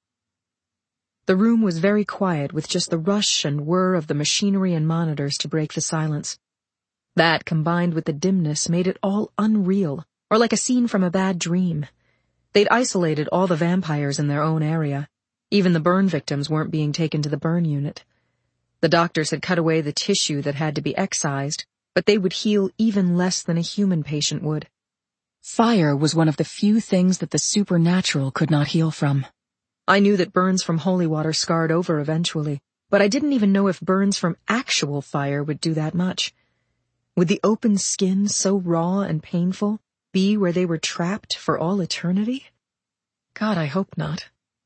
Speaker 2: The room was very quiet, with just the rush and whir of the machinery and monitors to break the silence. That, combined with the dimness, made it all unreal, or like a scene from a bad dream. They'd isolated all the vampires in their own area. Even the burn victims weren't being taken to the burn unit. The doctors had cut away the tissue that had to be excised, but they would heal even less than a human patient would. Fire was one of the few things that the supernatural could not heal from. I knew that burns from holy water scarred over eventually, but I didn't even know if burns from actual fire would do that much. Would the open skin, so raw and painful, be where they were trapped for all eternity? God, I hope not.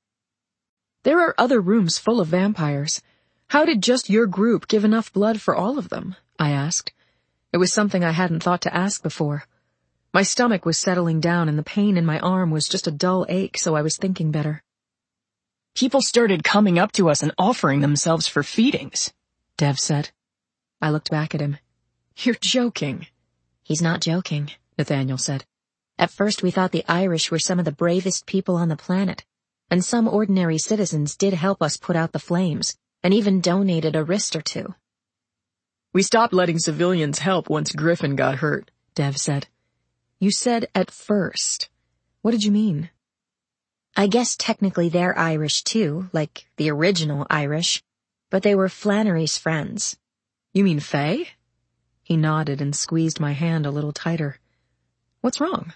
Speaker 2: There are other rooms full of vampires. How did just your group give enough blood for all of them? I asked. It was something I hadn't thought to ask before. My stomach was settling down and the pain in my arm was just a dull ache, so I was thinking better.
Speaker 1: People started coming up to us and offering themselves for feedings,
Speaker 2: Dev said. I looked back at him.
Speaker 1: You're joking.
Speaker 2: He's not joking, Nathaniel said. At first we thought the Irish were some of the bravest people on the planet, and some ordinary citizens did help us put out the flames, and even donated a wrist or two.
Speaker 1: We stopped letting civilians help once Griffin got hurt,
Speaker 2: Dev said. You said at first. What did you mean? I guess technically they're Irish too, like the original Irish, but they were Flannery's friends. You mean Faye? He nodded and squeezed my hand a little tighter. What's wrong?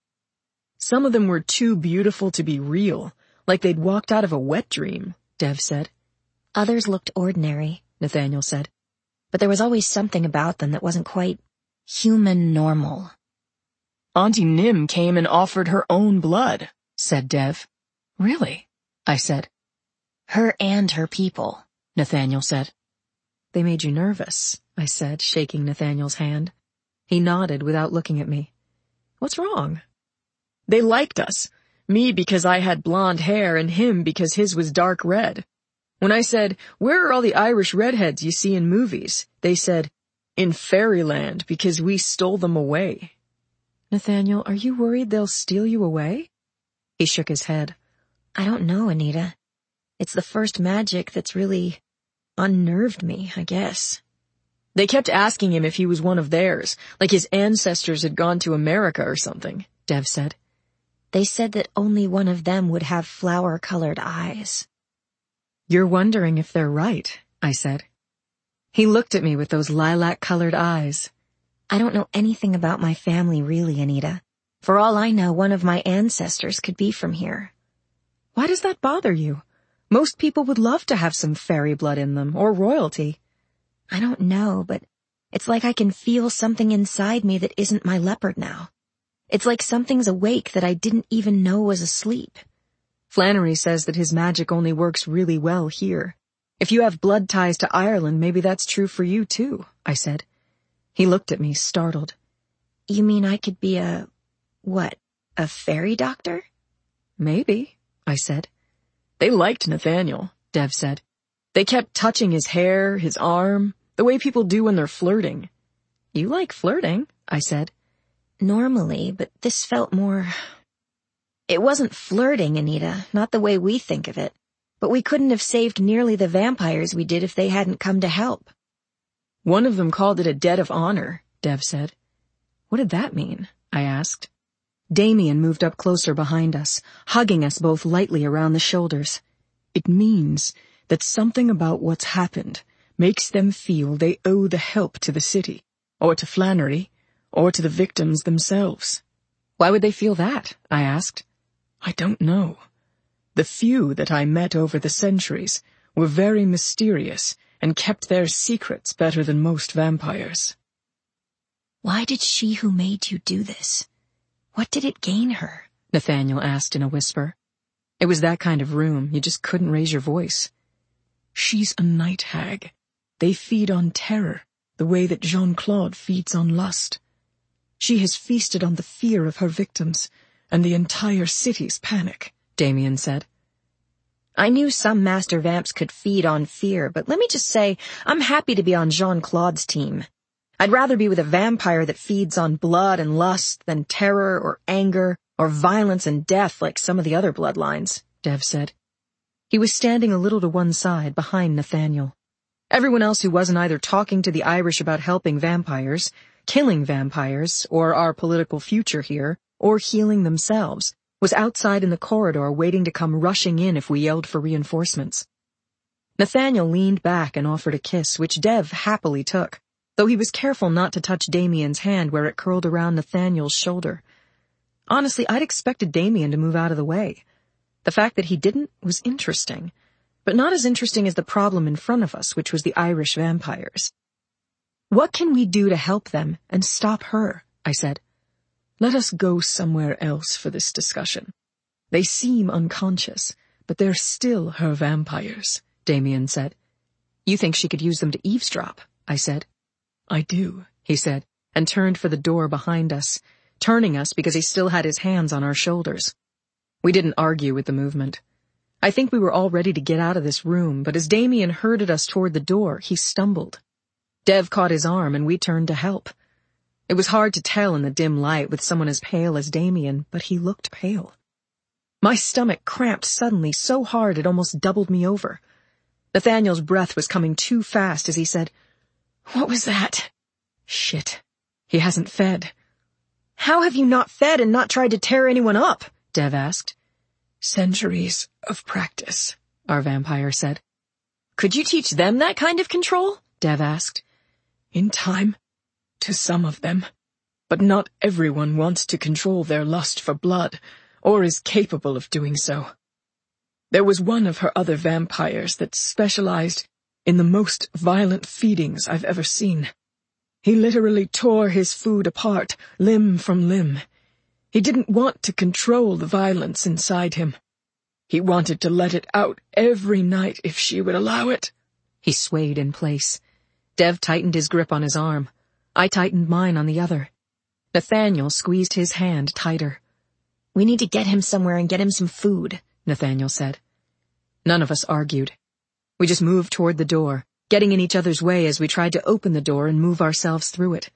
Speaker 1: Some of them were too beautiful to be real, like they'd walked out of a wet dream, Dev said.
Speaker 2: Others looked ordinary, Nathaniel said, but there was always something about them that wasn't quite human normal.
Speaker 1: Auntie Nim came and offered her own blood,
Speaker 2: said Dev.
Speaker 1: Really? I said.
Speaker 2: Her and her people, Nathaniel said. They made you nervous, I said, shaking Nathaniel's hand. He nodded without looking at me. What's wrong?
Speaker 1: They liked us. Me because I had blonde hair and him because his was dark red. When I said, where are all the Irish redheads you see in movies? They said, in Fairyland because we stole them away.
Speaker 2: Nathaniel, are you worried they'll steal you away? He shook his head. I don't know, Anita. It's the first magic that's really unnerved me, I guess.
Speaker 1: They kept asking him if he was one of theirs, like his ancestors had gone to America or something.
Speaker 2: Dev said.
Speaker 3: They said that only one of them would have flower-colored eyes.
Speaker 2: You're wondering if they're right, I said. He looked at me with those lilac-colored eyes.
Speaker 3: I don't know anything about my family really, Anita. For all I know, one of my ancestors could be from here.
Speaker 2: Why does that bother you? Most people would love to have some fairy blood in them, or royalty.
Speaker 3: I don't know, but it's like I can feel something inside me that isn't my leopard now. It's like something's awake that I didn't even know was asleep.
Speaker 2: Flannery says that his magic only works really well here. If you have blood ties to Ireland, maybe that's true for you too, I said. He looked at me, startled.
Speaker 3: You mean I could be a, what, a fairy doctor?
Speaker 2: Maybe, I said.
Speaker 1: They liked Nathaniel, Dev said. They kept touching his hair, his arm, the way people do when they're flirting.
Speaker 2: You like flirting, I said.
Speaker 3: Normally, but this felt more... It wasn't flirting, Anita, not the way we think of it. But we couldn't have saved nearly the vampires we did if they hadn't come to help.
Speaker 1: One of them called it a debt of honor, Dev said.
Speaker 2: What did that mean? I asked. Damien moved up closer behind us, hugging us both lightly around the shoulders.
Speaker 1: It means that something about what's happened makes them feel they owe the help to the city, or to Flannery, or to the victims themselves.
Speaker 2: Why would they feel that? I asked.
Speaker 1: I don't know. The few that I met over the centuries were very mysterious and kept their secrets better than most vampires.
Speaker 3: Why did she who made you do this? What did it gain her?
Speaker 2: Nathaniel asked in a whisper. It was that kind of room, you just couldn't raise your voice.
Speaker 1: She's a night hag. They feed on terror, the way that Jean-Claude feeds on lust. She has feasted on the fear of her victims, and the entire city's panic, Damien said.
Speaker 3: I knew some master vamps could feed on fear, but let me just say, I'm happy to be on Jean-Claude's team. I'd rather be with a vampire that feeds on blood and lust than terror or anger or violence and death like some of the other bloodlines, Dev said. He was standing a little to one side behind Nathaniel. Everyone else who wasn't either talking to the Irish about helping vampires, killing vampires, or our political future here, or healing themselves, was outside in the corridor waiting to come rushing in if we yelled for reinforcements. Nathaniel leaned back and offered a kiss, which Dev happily took, though he was careful not to touch Damien's hand where it curled around Nathaniel's shoulder. Honestly, I'd expected Damien to move out of the way. The fact that he didn't was interesting, but not as interesting as the problem in front of us, which was the Irish vampires. What can we do to help them and stop her? I said.
Speaker 1: Let us go somewhere else for this discussion. They seem unconscious, but they're still her vampires, Damien said.
Speaker 2: You think she could use them to eavesdrop? I said.
Speaker 1: I do,
Speaker 2: he said, and turned for the door behind us, turning us because he still had his hands on our shoulders. We didn't argue with the movement. I think we were all ready to get out of this room, but as Damien herded us toward the door, he stumbled. Dev caught his arm and we turned to help. It was hard to tell in the dim light with someone as pale as Damien, but he looked pale. My stomach cramped suddenly so hard it almost doubled me over. Nathaniel's breath was coming too fast as he said, "What was that?" Shit. He hasn't fed. How have you not fed and not tried to tear anyone up? Dev asked.
Speaker 1: Centuries of practice,
Speaker 2: our vampire said. Could you teach them that kind of control? Dev asked.
Speaker 1: In time, to some of them. But not everyone wants to control their lust for blood, or is capable of doing so. There was one of her other vampires that specialized in the most violent feedings I've ever seen. He literally tore his food apart, limb from limb. He didn't want to control the violence inside him. He wanted to let it out every night if she would allow it.
Speaker 2: He swayed in place. Dev tightened his grip on his arm. I tightened mine on the other. Nathaniel squeezed his hand tighter.
Speaker 3: We need to get him somewhere and get him some food,
Speaker 2: Nathaniel said. None of us argued. We just moved toward the door, getting in each other's way as we tried to open the door and move ourselves through it.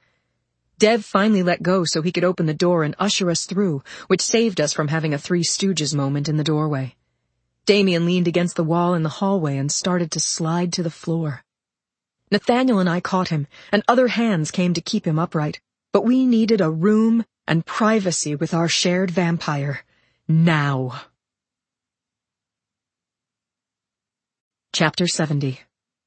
Speaker 2: Dev finally let go so he could open the door and usher us through, which saved us from having a Three Stooges moment in the doorway. Damien leaned against the wall in the hallway and started to slide to the floor. Nathaniel and I caught him, and other hands came to keep him upright, but we needed a room and privacy with our shared vampire. Now. Chapter seventy.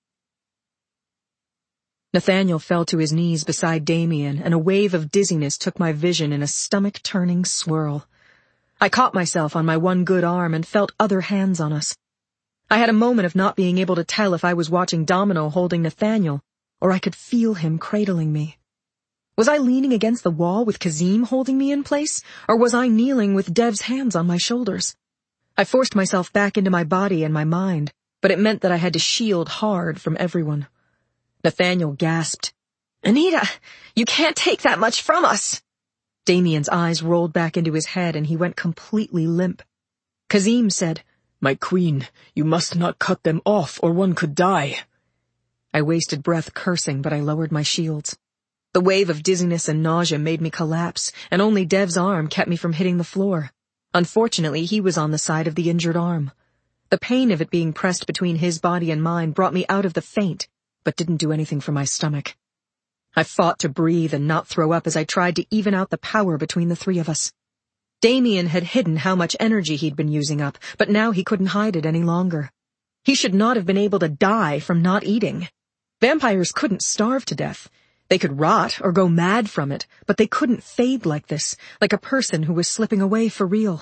Speaker 2: Nathaniel fell to his knees beside Damien, and a wave of dizziness took my vision in a stomach-turning swirl. I caught myself on my one good arm and felt other hands on us. I had a moment of not being able to tell if I was watching Domino holding Nathaniel, or I could feel him cradling me. Was I leaning against the wall with Kazim holding me in place, or was I kneeling with Dev's hands on my shoulders? I forced myself back into my body and my mind, but it meant that I had to shield hard from everyone. Nathaniel gasped, "Anita, you can't take that much from us." Damien's eyes rolled back into his head and he went completely limp. Kazim said,
Speaker 1: "My queen, you must not cut them off or one could die."
Speaker 2: I wasted breath cursing, but I lowered my shields. The wave of dizziness and nausea made me collapse, and only Dev's arm kept me from hitting the floor. Unfortunately, he was on the side of the injured arm. The pain of it being pressed between his body and mine brought me out of the faint, but didn't do anything for my stomach. I fought to breathe and not throw up as I tried to even out the power between the three of us. Damien had hidden how much energy he'd been using up, but now he couldn't hide it any longer. He should not have been able to die from not eating. Vampires couldn't starve to death. They could rot or go mad from it, but they couldn't fade like this, like a person who was slipping away for real.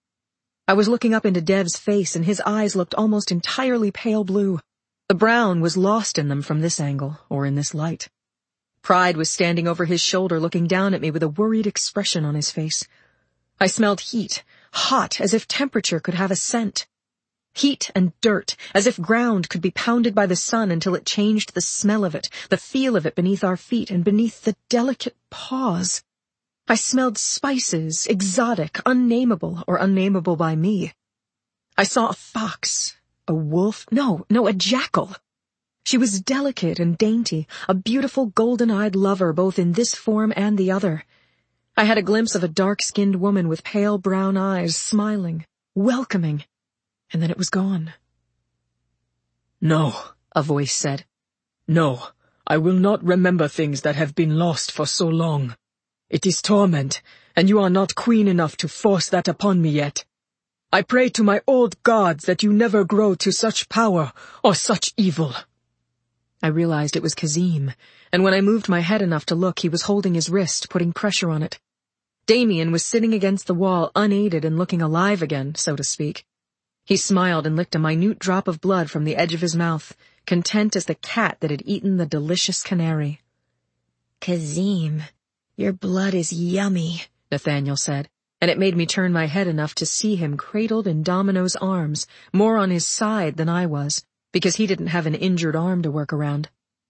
Speaker 2: I was looking up into Dev's face, and his eyes looked almost entirely pale blue. The brown was lost in them from this angle, or in this light. Pride was standing over his shoulder, looking down at me with a worried expression on his face. I smelled heat, hot, as if temperature could have a scent. Heat and dirt, as if ground could be pounded by the sun until it changed the smell of it, the feel of it beneath our feet and beneath the delicate paws. I smelled spices, exotic, unnameable, or unnameable by me. I saw a fox, a wolf, no, no, a jackal. She was delicate and dainty, a beautiful golden-eyed lover both in this form and the other. I had a glimpse of a dark-skinned woman with pale brown eyes, smiling, welcoming, and then it was gone.
Speaker 1: "No,"
Speaker 2: a voice said.
Speaker 1: "No, I will not remember things that have been lost for so long. It is torment, and you are not queen enough to force that upon me yet. I pray to my old gods that you never grow to such power or such evil."
Speaker 2: I realized it was Kazim, and when I moved my head enough to look, he was holding his wrist, putting pressure on it. Damien was sitting against the wall, unaided and looking alive again, so to speak. He smiled and licked a minute drop of blood from the edge of his mouth, content as the cat that had eaten the delicious canary.
Speaker 3: "Kazim, your blood is yummy,"
Speaker 2: Nathaniel said, and it made me turn my head enough to see him cradled in Domino's arms, more on his side than I was, because he didn't have an injured arm to work around.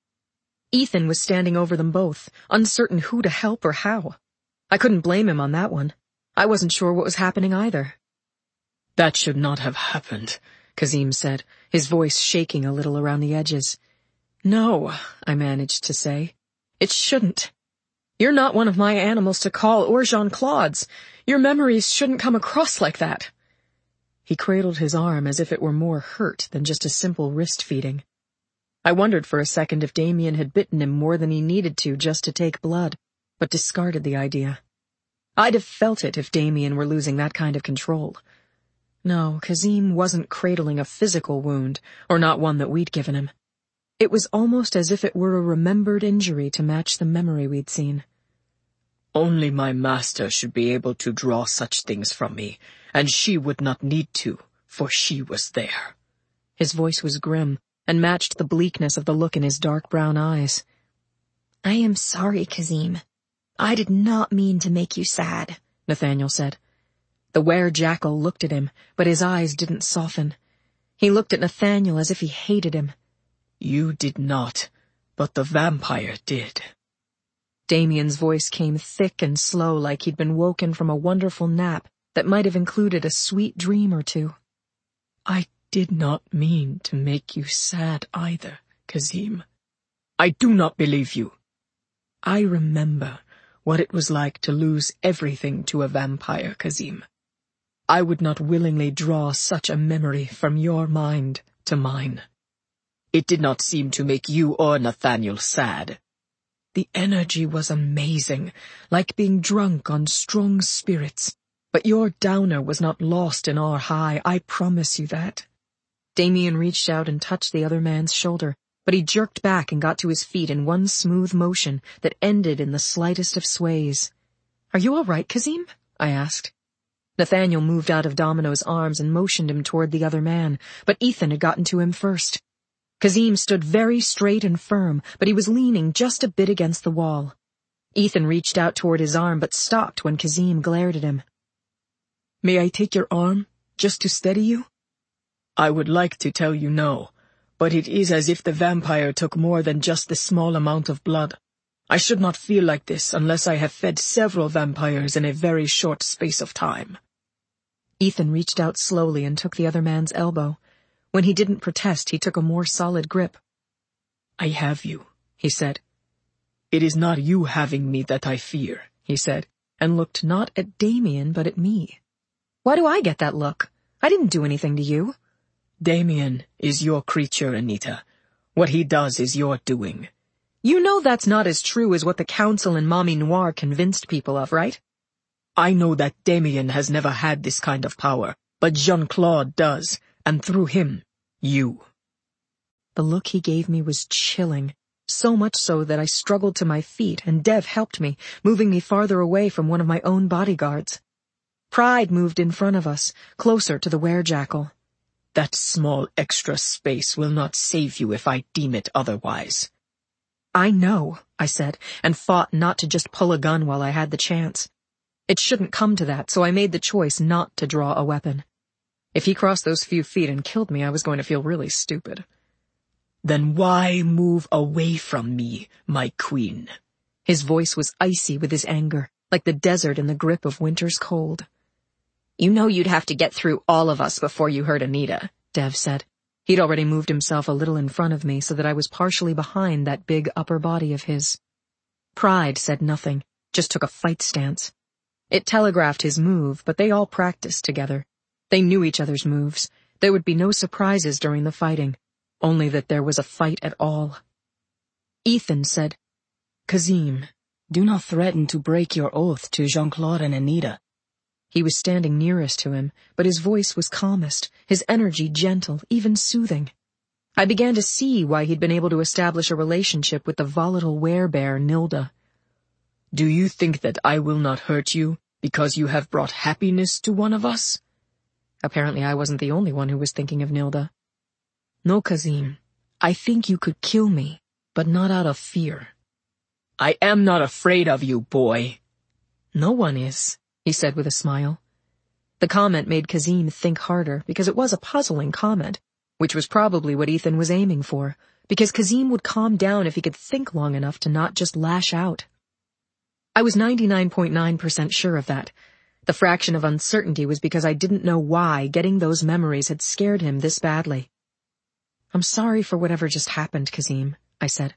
Speaker 2: Ethan was standing over them both, uncertain who to help or how. I couldn't blame him on that one. I wasn't sure what was happening either.
Speaker 1: "That should not have happened,"
Speaker 2: Kazim said, his voice shaking a little around the edges. "No," I managed to say. "It shouldn't. You're not one of my animals to call, or Jean-Claude's. Your memories shouldn't come across like that." He cradled his arm as if it were more hurt than just a simple wrist feeding. I wondered for a second if Damien had bitten him more than he needed to just to take blood, but discarded the idea. I'd have felt it if Damien were losing that kind of control. No, Kazim wasn't cradling a physical wound, or not one that we'd given him. It was almost as if it were a remembered injury to match the memory we'd seen.
Speaker 1: "Only my master should be able to draw such things from me, and she would not need to, for she was there."
Speaker 2: His voice was grim, and matched the bleakness of the look in his dark brown eyes.
Speaker 3: "I am sorry, Kazim. I did not mean to make you sad,"
Speaker 2: Nathaniel said. The were-jackal looked at him, but his eyes didn't soften. He looked at Nathaniel as if he hated him.
Speaker 1: "You did not, but the vampire did."
Speaker 2: Damien's voice came thick and slow, like he'd been woken from a wonderful nap that might have included a sweet dream or two.
Speaker 1: "I did not mean to make you sad either, Kazim. I do not believe you. I remember what it was like to lose everything to a vampire, Kazim. I would not willingly draw such a memory from your mind to mine. It did not seem to make you or Nathaniel sad. The energy was amazing, like being drunk on strong spirits. But your downer was not lost in our high, I promise you that.
Speaker 2: Damien reached out and touched the other man's shoulder, but he jerked back and got to his feet in one smooth motion that ended in the slightest of sways. "Are you all right, Kazim?" I asked. Nathaniel moved out of Domino's arms and motioned him toward the other man, but Ethan had gotten to him first. Kazim stood very straight and firm, but he was leaning just a bit against the wall. Ethan reached out toward his arm but stopped when Kazim glared at him.
Speaker 1: "May I take your arm, just to steady you?" "I would like to tell you no, but it is as if the vampire took more than just the small amount of blood. I should not feel like this unless I have fed several vampires in a very short space of time."
Speaker 2: Ethan reached out slowly and took the other man's elbow. When he didn't protest, he took a more solid grip.
Speaker 1: "I have you," he said. "It is not you having me that I fear," he said, and looked not at Damien but at me.
Speaker 2: "Why do I get that look? I didn't do anything to you."
Speaker 1: "Damien is your creature, Anita. What he does is your doing."
Speaker 2: "You know that's not as true as what the Council and Mommy Noir convinced people of, right?"
Speaker 1: "I know that Damien has never had this kind of power, but Jean-Claude does, and through him, you."
Speaker 2: The look he gave me was chilling, so much so that I struggled to my feet and Dev helped me, moving me farther away from one of my own bodyguards. Pride moved in front of us, closer to the werejackal.
Speaker 1: "That small extra space will not save you if I deem it otherwise."
Speaker 2: "I know," I said, and fought not to just pull a gun while I had the chance. It shouldn't come to that, so I made the choice not to draw a weapon. If he crossed those few feet and killed me, I was going to feel really stupid.
Speaker 1: "Then why move away from me, my queen?"
Speaker 2: His voice was icy with his anger, like the desert in the grip of winter's cold. "You know you'd have to get through all of us before you hurt Anita," Dev said. He'd already moved himself a little in front of me so that I was partially behind that big upper body of his. Pride said nothing, just took a fight stance. It telegraphed his move, but they all practiced together. They knew each other's moves. There would be no surprises during the fighting, only that there was a fight at all. Ethan said,
Speaker 1: "Kazim, do not threaten to break your oath to Jean-Claude and Anita."
Speaker 2: He was standing nearest to him, but his voice was calmest, his energy gentle, even soothing. I began to see why he'd been able to establish a relationship with the volatile werebear Nilda.
Speaker 1: "Do you think that I will not hurt you because you have brought happiness to one of us?"
Speaker 2: Apparently I wasn't the only one who was thinking of Nilda.
Speaker 1: "No, Kazim. I think you could kill me, but not out of fear." "I am not afraid of you, boy."
Speaker 2: "No one is," he said with a smile. The comment made Kazim think harder, because it was a puzzling comment, which was probably what Ethan was aiming for, because Kazim would calm down if he could think long enough to not just lash out. I was ninety-nine point nine percent sure of that. The fraction of uncertainty was because I didn't know why getting those memories had scared him this badly. "I'm sorry for whatever just happened, Kazim," I said.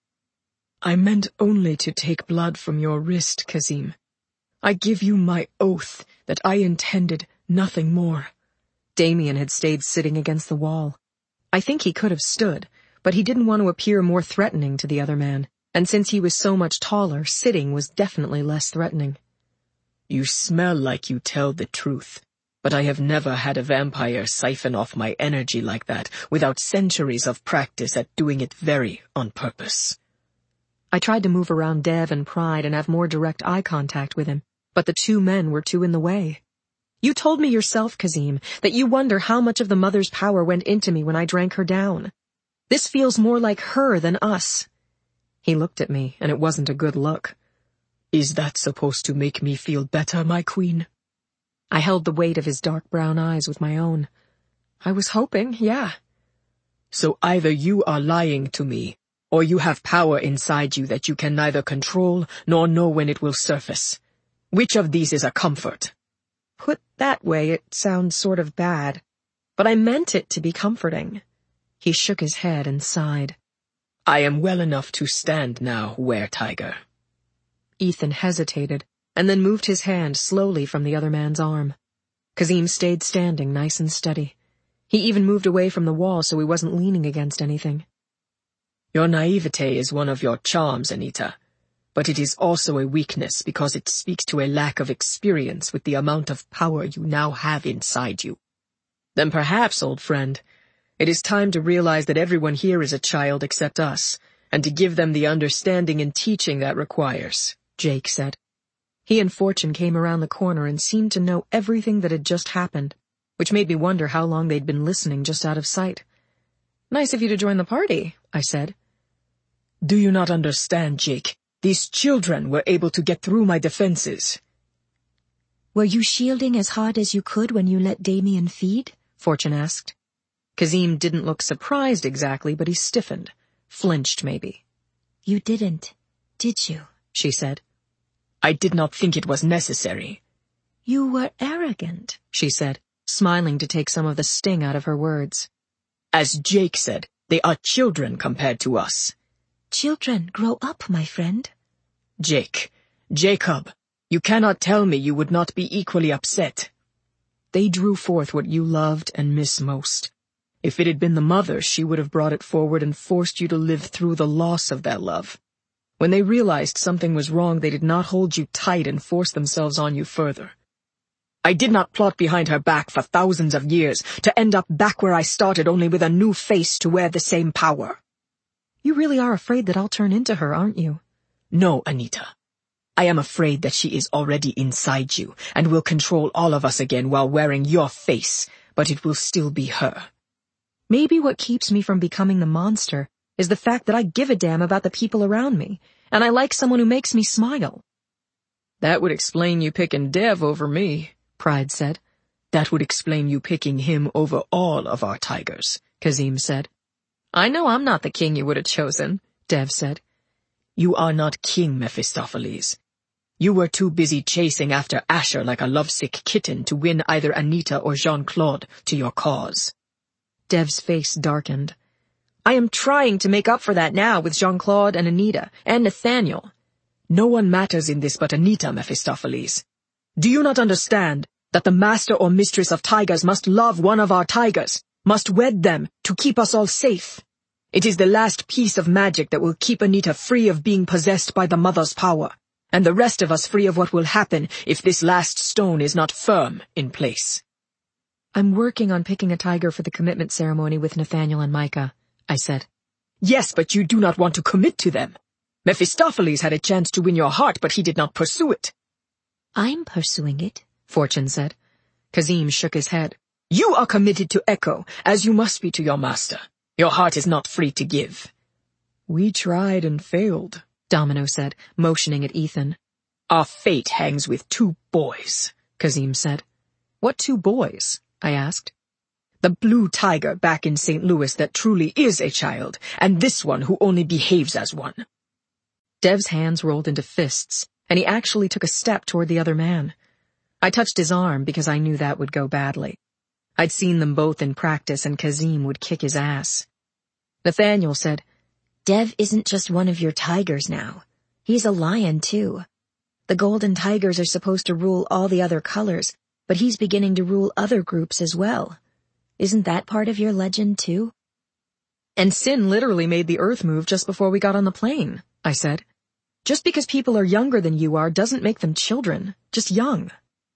Speaker 1: "I meant only to take blood from your wrist, Kazim. I give you my oath that I intended nothing more."
Speaker 2: Damien had stayed sitting against the wall. I think he could have stood, but he didn't want to appear more threatening to the other man, and since he was so much taller, sitting was definitely less threatening.
Speaker 1: "You smell like you tell the truth, but I have never had a vampire siphon off my energy like that without centuries of practice at doing it very on purpose."
Speaker 2: I tried to move around Dev and Pride and have more direct eye contact with him, but the two men were too in the way. "You told me yourself, Kazim, that you wonder how much of the mother's power went into me when I drank her down. This feels more like her than us." He looked at me, and it wasn't a good look.
Speaker 1: "Is that supposed to make me feel better, my queen?"
Speaker 2: I held the weight of his dark brown eyes with my own. "I was hoping, yeah."
Speaker 1: "So either you are lying to me, or you have power inside you that you can neither control nor know when it will surface. Which of these is a comfort?"
Speaker 2: Put that way, it sounds sort of bad, but I meant it to be comforting. He shook his head and sighed.
Speaker 1: "I am well enough to stand now, were-tiger."
Speaker 2: Ethan hesitated, and then moved his hand slowly from the other man's arm. Kazim stayed standing nice and steady. He even moved away from the wall so he wasn't leaning against anything.
Speaker 1: "Your naivete is one of your charms, Anita. But it is also a weakness because it speaks to a lack of experience with the amount of power you now have inside you. Then perhaps, old friend, it is time to realize that everyone here is a child except us, and to give them the understanding and teaching that requires, Jake said. He and Fortune came around the corner and seemed to know everything that had just happened, which made me wonder how long they'd been listening just out of sight. Nice of you to join the party, I said. Do you not understand, Jake? These children were able to get through my defenses.
Speaker 2: Were you shielding as hard as you could when you let Damien feed? Fortune asked. Kazim didn't look surprised exactly, but he stiffened. Flinched, maybe. You didn't, did you? She said.
Speaker 1: I did not think it was necessary.
Speaker 2: You were arrogant, she said, smiling to take some of the sting out of her words.
Speaker 1: As Jake said, they are children compared to us.
Speaker 2: Children grow up, my friend.
Speaker 1: Jake, Jacob, you cannot tell me you would not be equally upset. They drew forth what you loved and miss most. If it had been the mother, she would have brought it forward and forced you to live through the loss of that love. When they realized something was wrong, they did not hold you tight and force themselves on you further. I did not plot behind her back for thousands of years to end up back where I started, only with a new face to wear the same power.
Speaker 2: You really are afraid that I'll turn into her, aren't you?
Speaker 1: No, Anita. I am afraid that she is already inside you and will control all of us again while wearing your face, but it will still be her.
Speaker 2: Maybe what keeps me from becoming the monster is the fact that I give a damn about the people around me, and I like someone who makes me smile.
Speaker 1: That would explain you picking Dev over me, Pride said. That would explain you picking him over all of our tigers, Kazim said.
Speaker 2: I know I'm not the king you would have chosen, Dev said.
Speaker 1: You are not king, Mephistopheles. You were too busy chasing after Asher like a lovesick kitten to win either Anita or Jean-Claude to your cause.
Speaker 2: Dev's face darkened. I am trying to make up for that now with Jean-Claude and Anita and Nathaniel.
Speaker 1: No one matters in this but Anita, Mephistopheles. Do you not understand that the master or mistress of tigers must love one of our tigers, must wed them to keep us all safe? It is the last piece of magic that will keep Anita free of being possessed by the mother's power, and the rest of us free of what will happen if this last stone is not firm in place.
Speaker 2: I'm working on picking a tiger for the commitment ceremony with Nathaniel and Micah, I said.
Speaker 1: Yes, but you do not want to commit to them. Mephistopheles had a chance to win your heart, but he did not pursue it.
Speaker 2: I'm pursuing it, Fortune said. Kazim shook his head.
Speaker 1: You are committed to Echo, as you must be to your master. Your heart is not free to give. We tried and failed, Domino said, motioning at Ethan. Our fate hangs with two boys, Kazim said.
Speaker 2: What two boys? I asked.
Speaker 1: The blue tiger back in Saint Louis that truly is a child, and this one who only behaves as one.
Speaker 2: Dev's hands rolled into fists, and he actually took a step toward the other man. I touched his arm because I knew that would go badly. I'd seen them both in practice, and Kazim would kick his ass. Nathaniel said, Dev isn't just one of your tigers now. He's a lion, too. The golden tigers are supposed to rule all the other colors, but he's beginning to rule other groups as well. Isn't that part of your legend, too? And Sin literally made the earth move just before we got on the plane, I said. Just because people are younger than you are doesn't make them children, just young.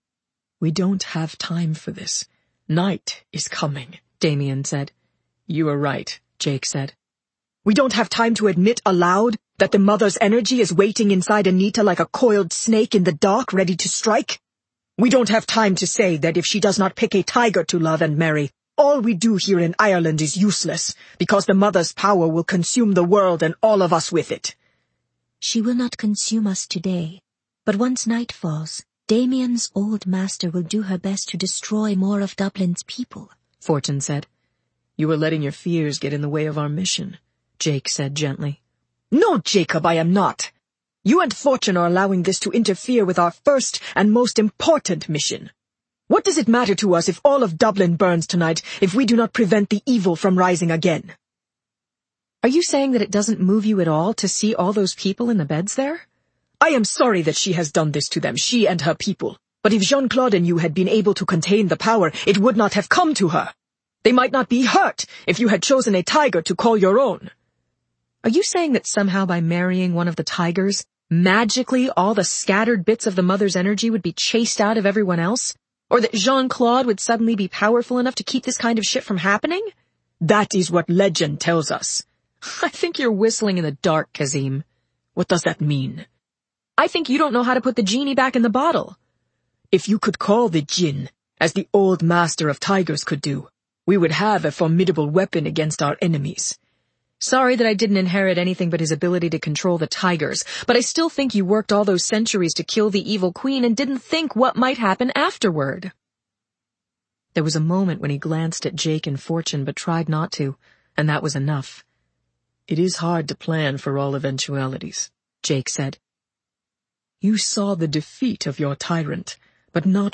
Speaker 1: We don't have time for this. Night is coming,
Speaker 2: Damien said.
Speaker 1: You are right, Jake said. We don't have time to admit aloud that the mother's energy is waiting inside Anita like a coiled snake in the dark ready to strike. We don't have time to say that if she does not pick a tiger to love and marry, all we do here in Ireland is useless, because the mother's power will consume the world and all of us with it.
Speaker 4: She will not consume us today, but once night falls, Damien's old master will do her best to destroy more of Dublin's people,
Speaker 2: Fortune said.
Speaker 1: You are letting your fears get in the way of our mission,
Speaker 2: Jake said gently.
Speaker 1: No, Jacob, I am not. You and Fortune are allowing this to interfere with our first and most important mission. What does it matter to us if all of Dublin burns tonight if we do not prevent the evil from rising again?
Speaker 2: Are you saying that it doesn't move you at all to see all those people in the beds there?
Speaker 1: I am sorry that she has done this to them, she and her people. But if Jean-Claude and you had been able to contain the power, it would not have come to her. They might not be hurt if you had chosen a tiger to call your own.
Speaker 2: Are you saying that somehow by marrying one of the tigers, Magically, all the scattered bits of the mother's energy would be chased out of everyone else? Or that Jean-Claude would suddenly be powerful enough to keep this kind of shit from happening?
Speaker 1: That is what legend tells us.
Speaker 2: I think you're whistling in the dark, Kazim.
Speaker 1: What does that mean?
Speaker 2: I think you don't know how to put the genie back in the bottle.
Speaker 1: If you could call the Jinn, as the old master of tigers could do, we would have a formidable weapon against our enemies.
Speaker 2: Sorry that I didn't inherit anything but his ability to control the tigers, but I still think you worked all those centuries to kill the evil queen and didn't think what might happen afterward. There was a moment when he glanced at Jake and Fortune but tried not to, and that was enough.
Speaker 1: It is hard to plan for all eventualities, Jake said. You saw the defeat of your tyrant, but not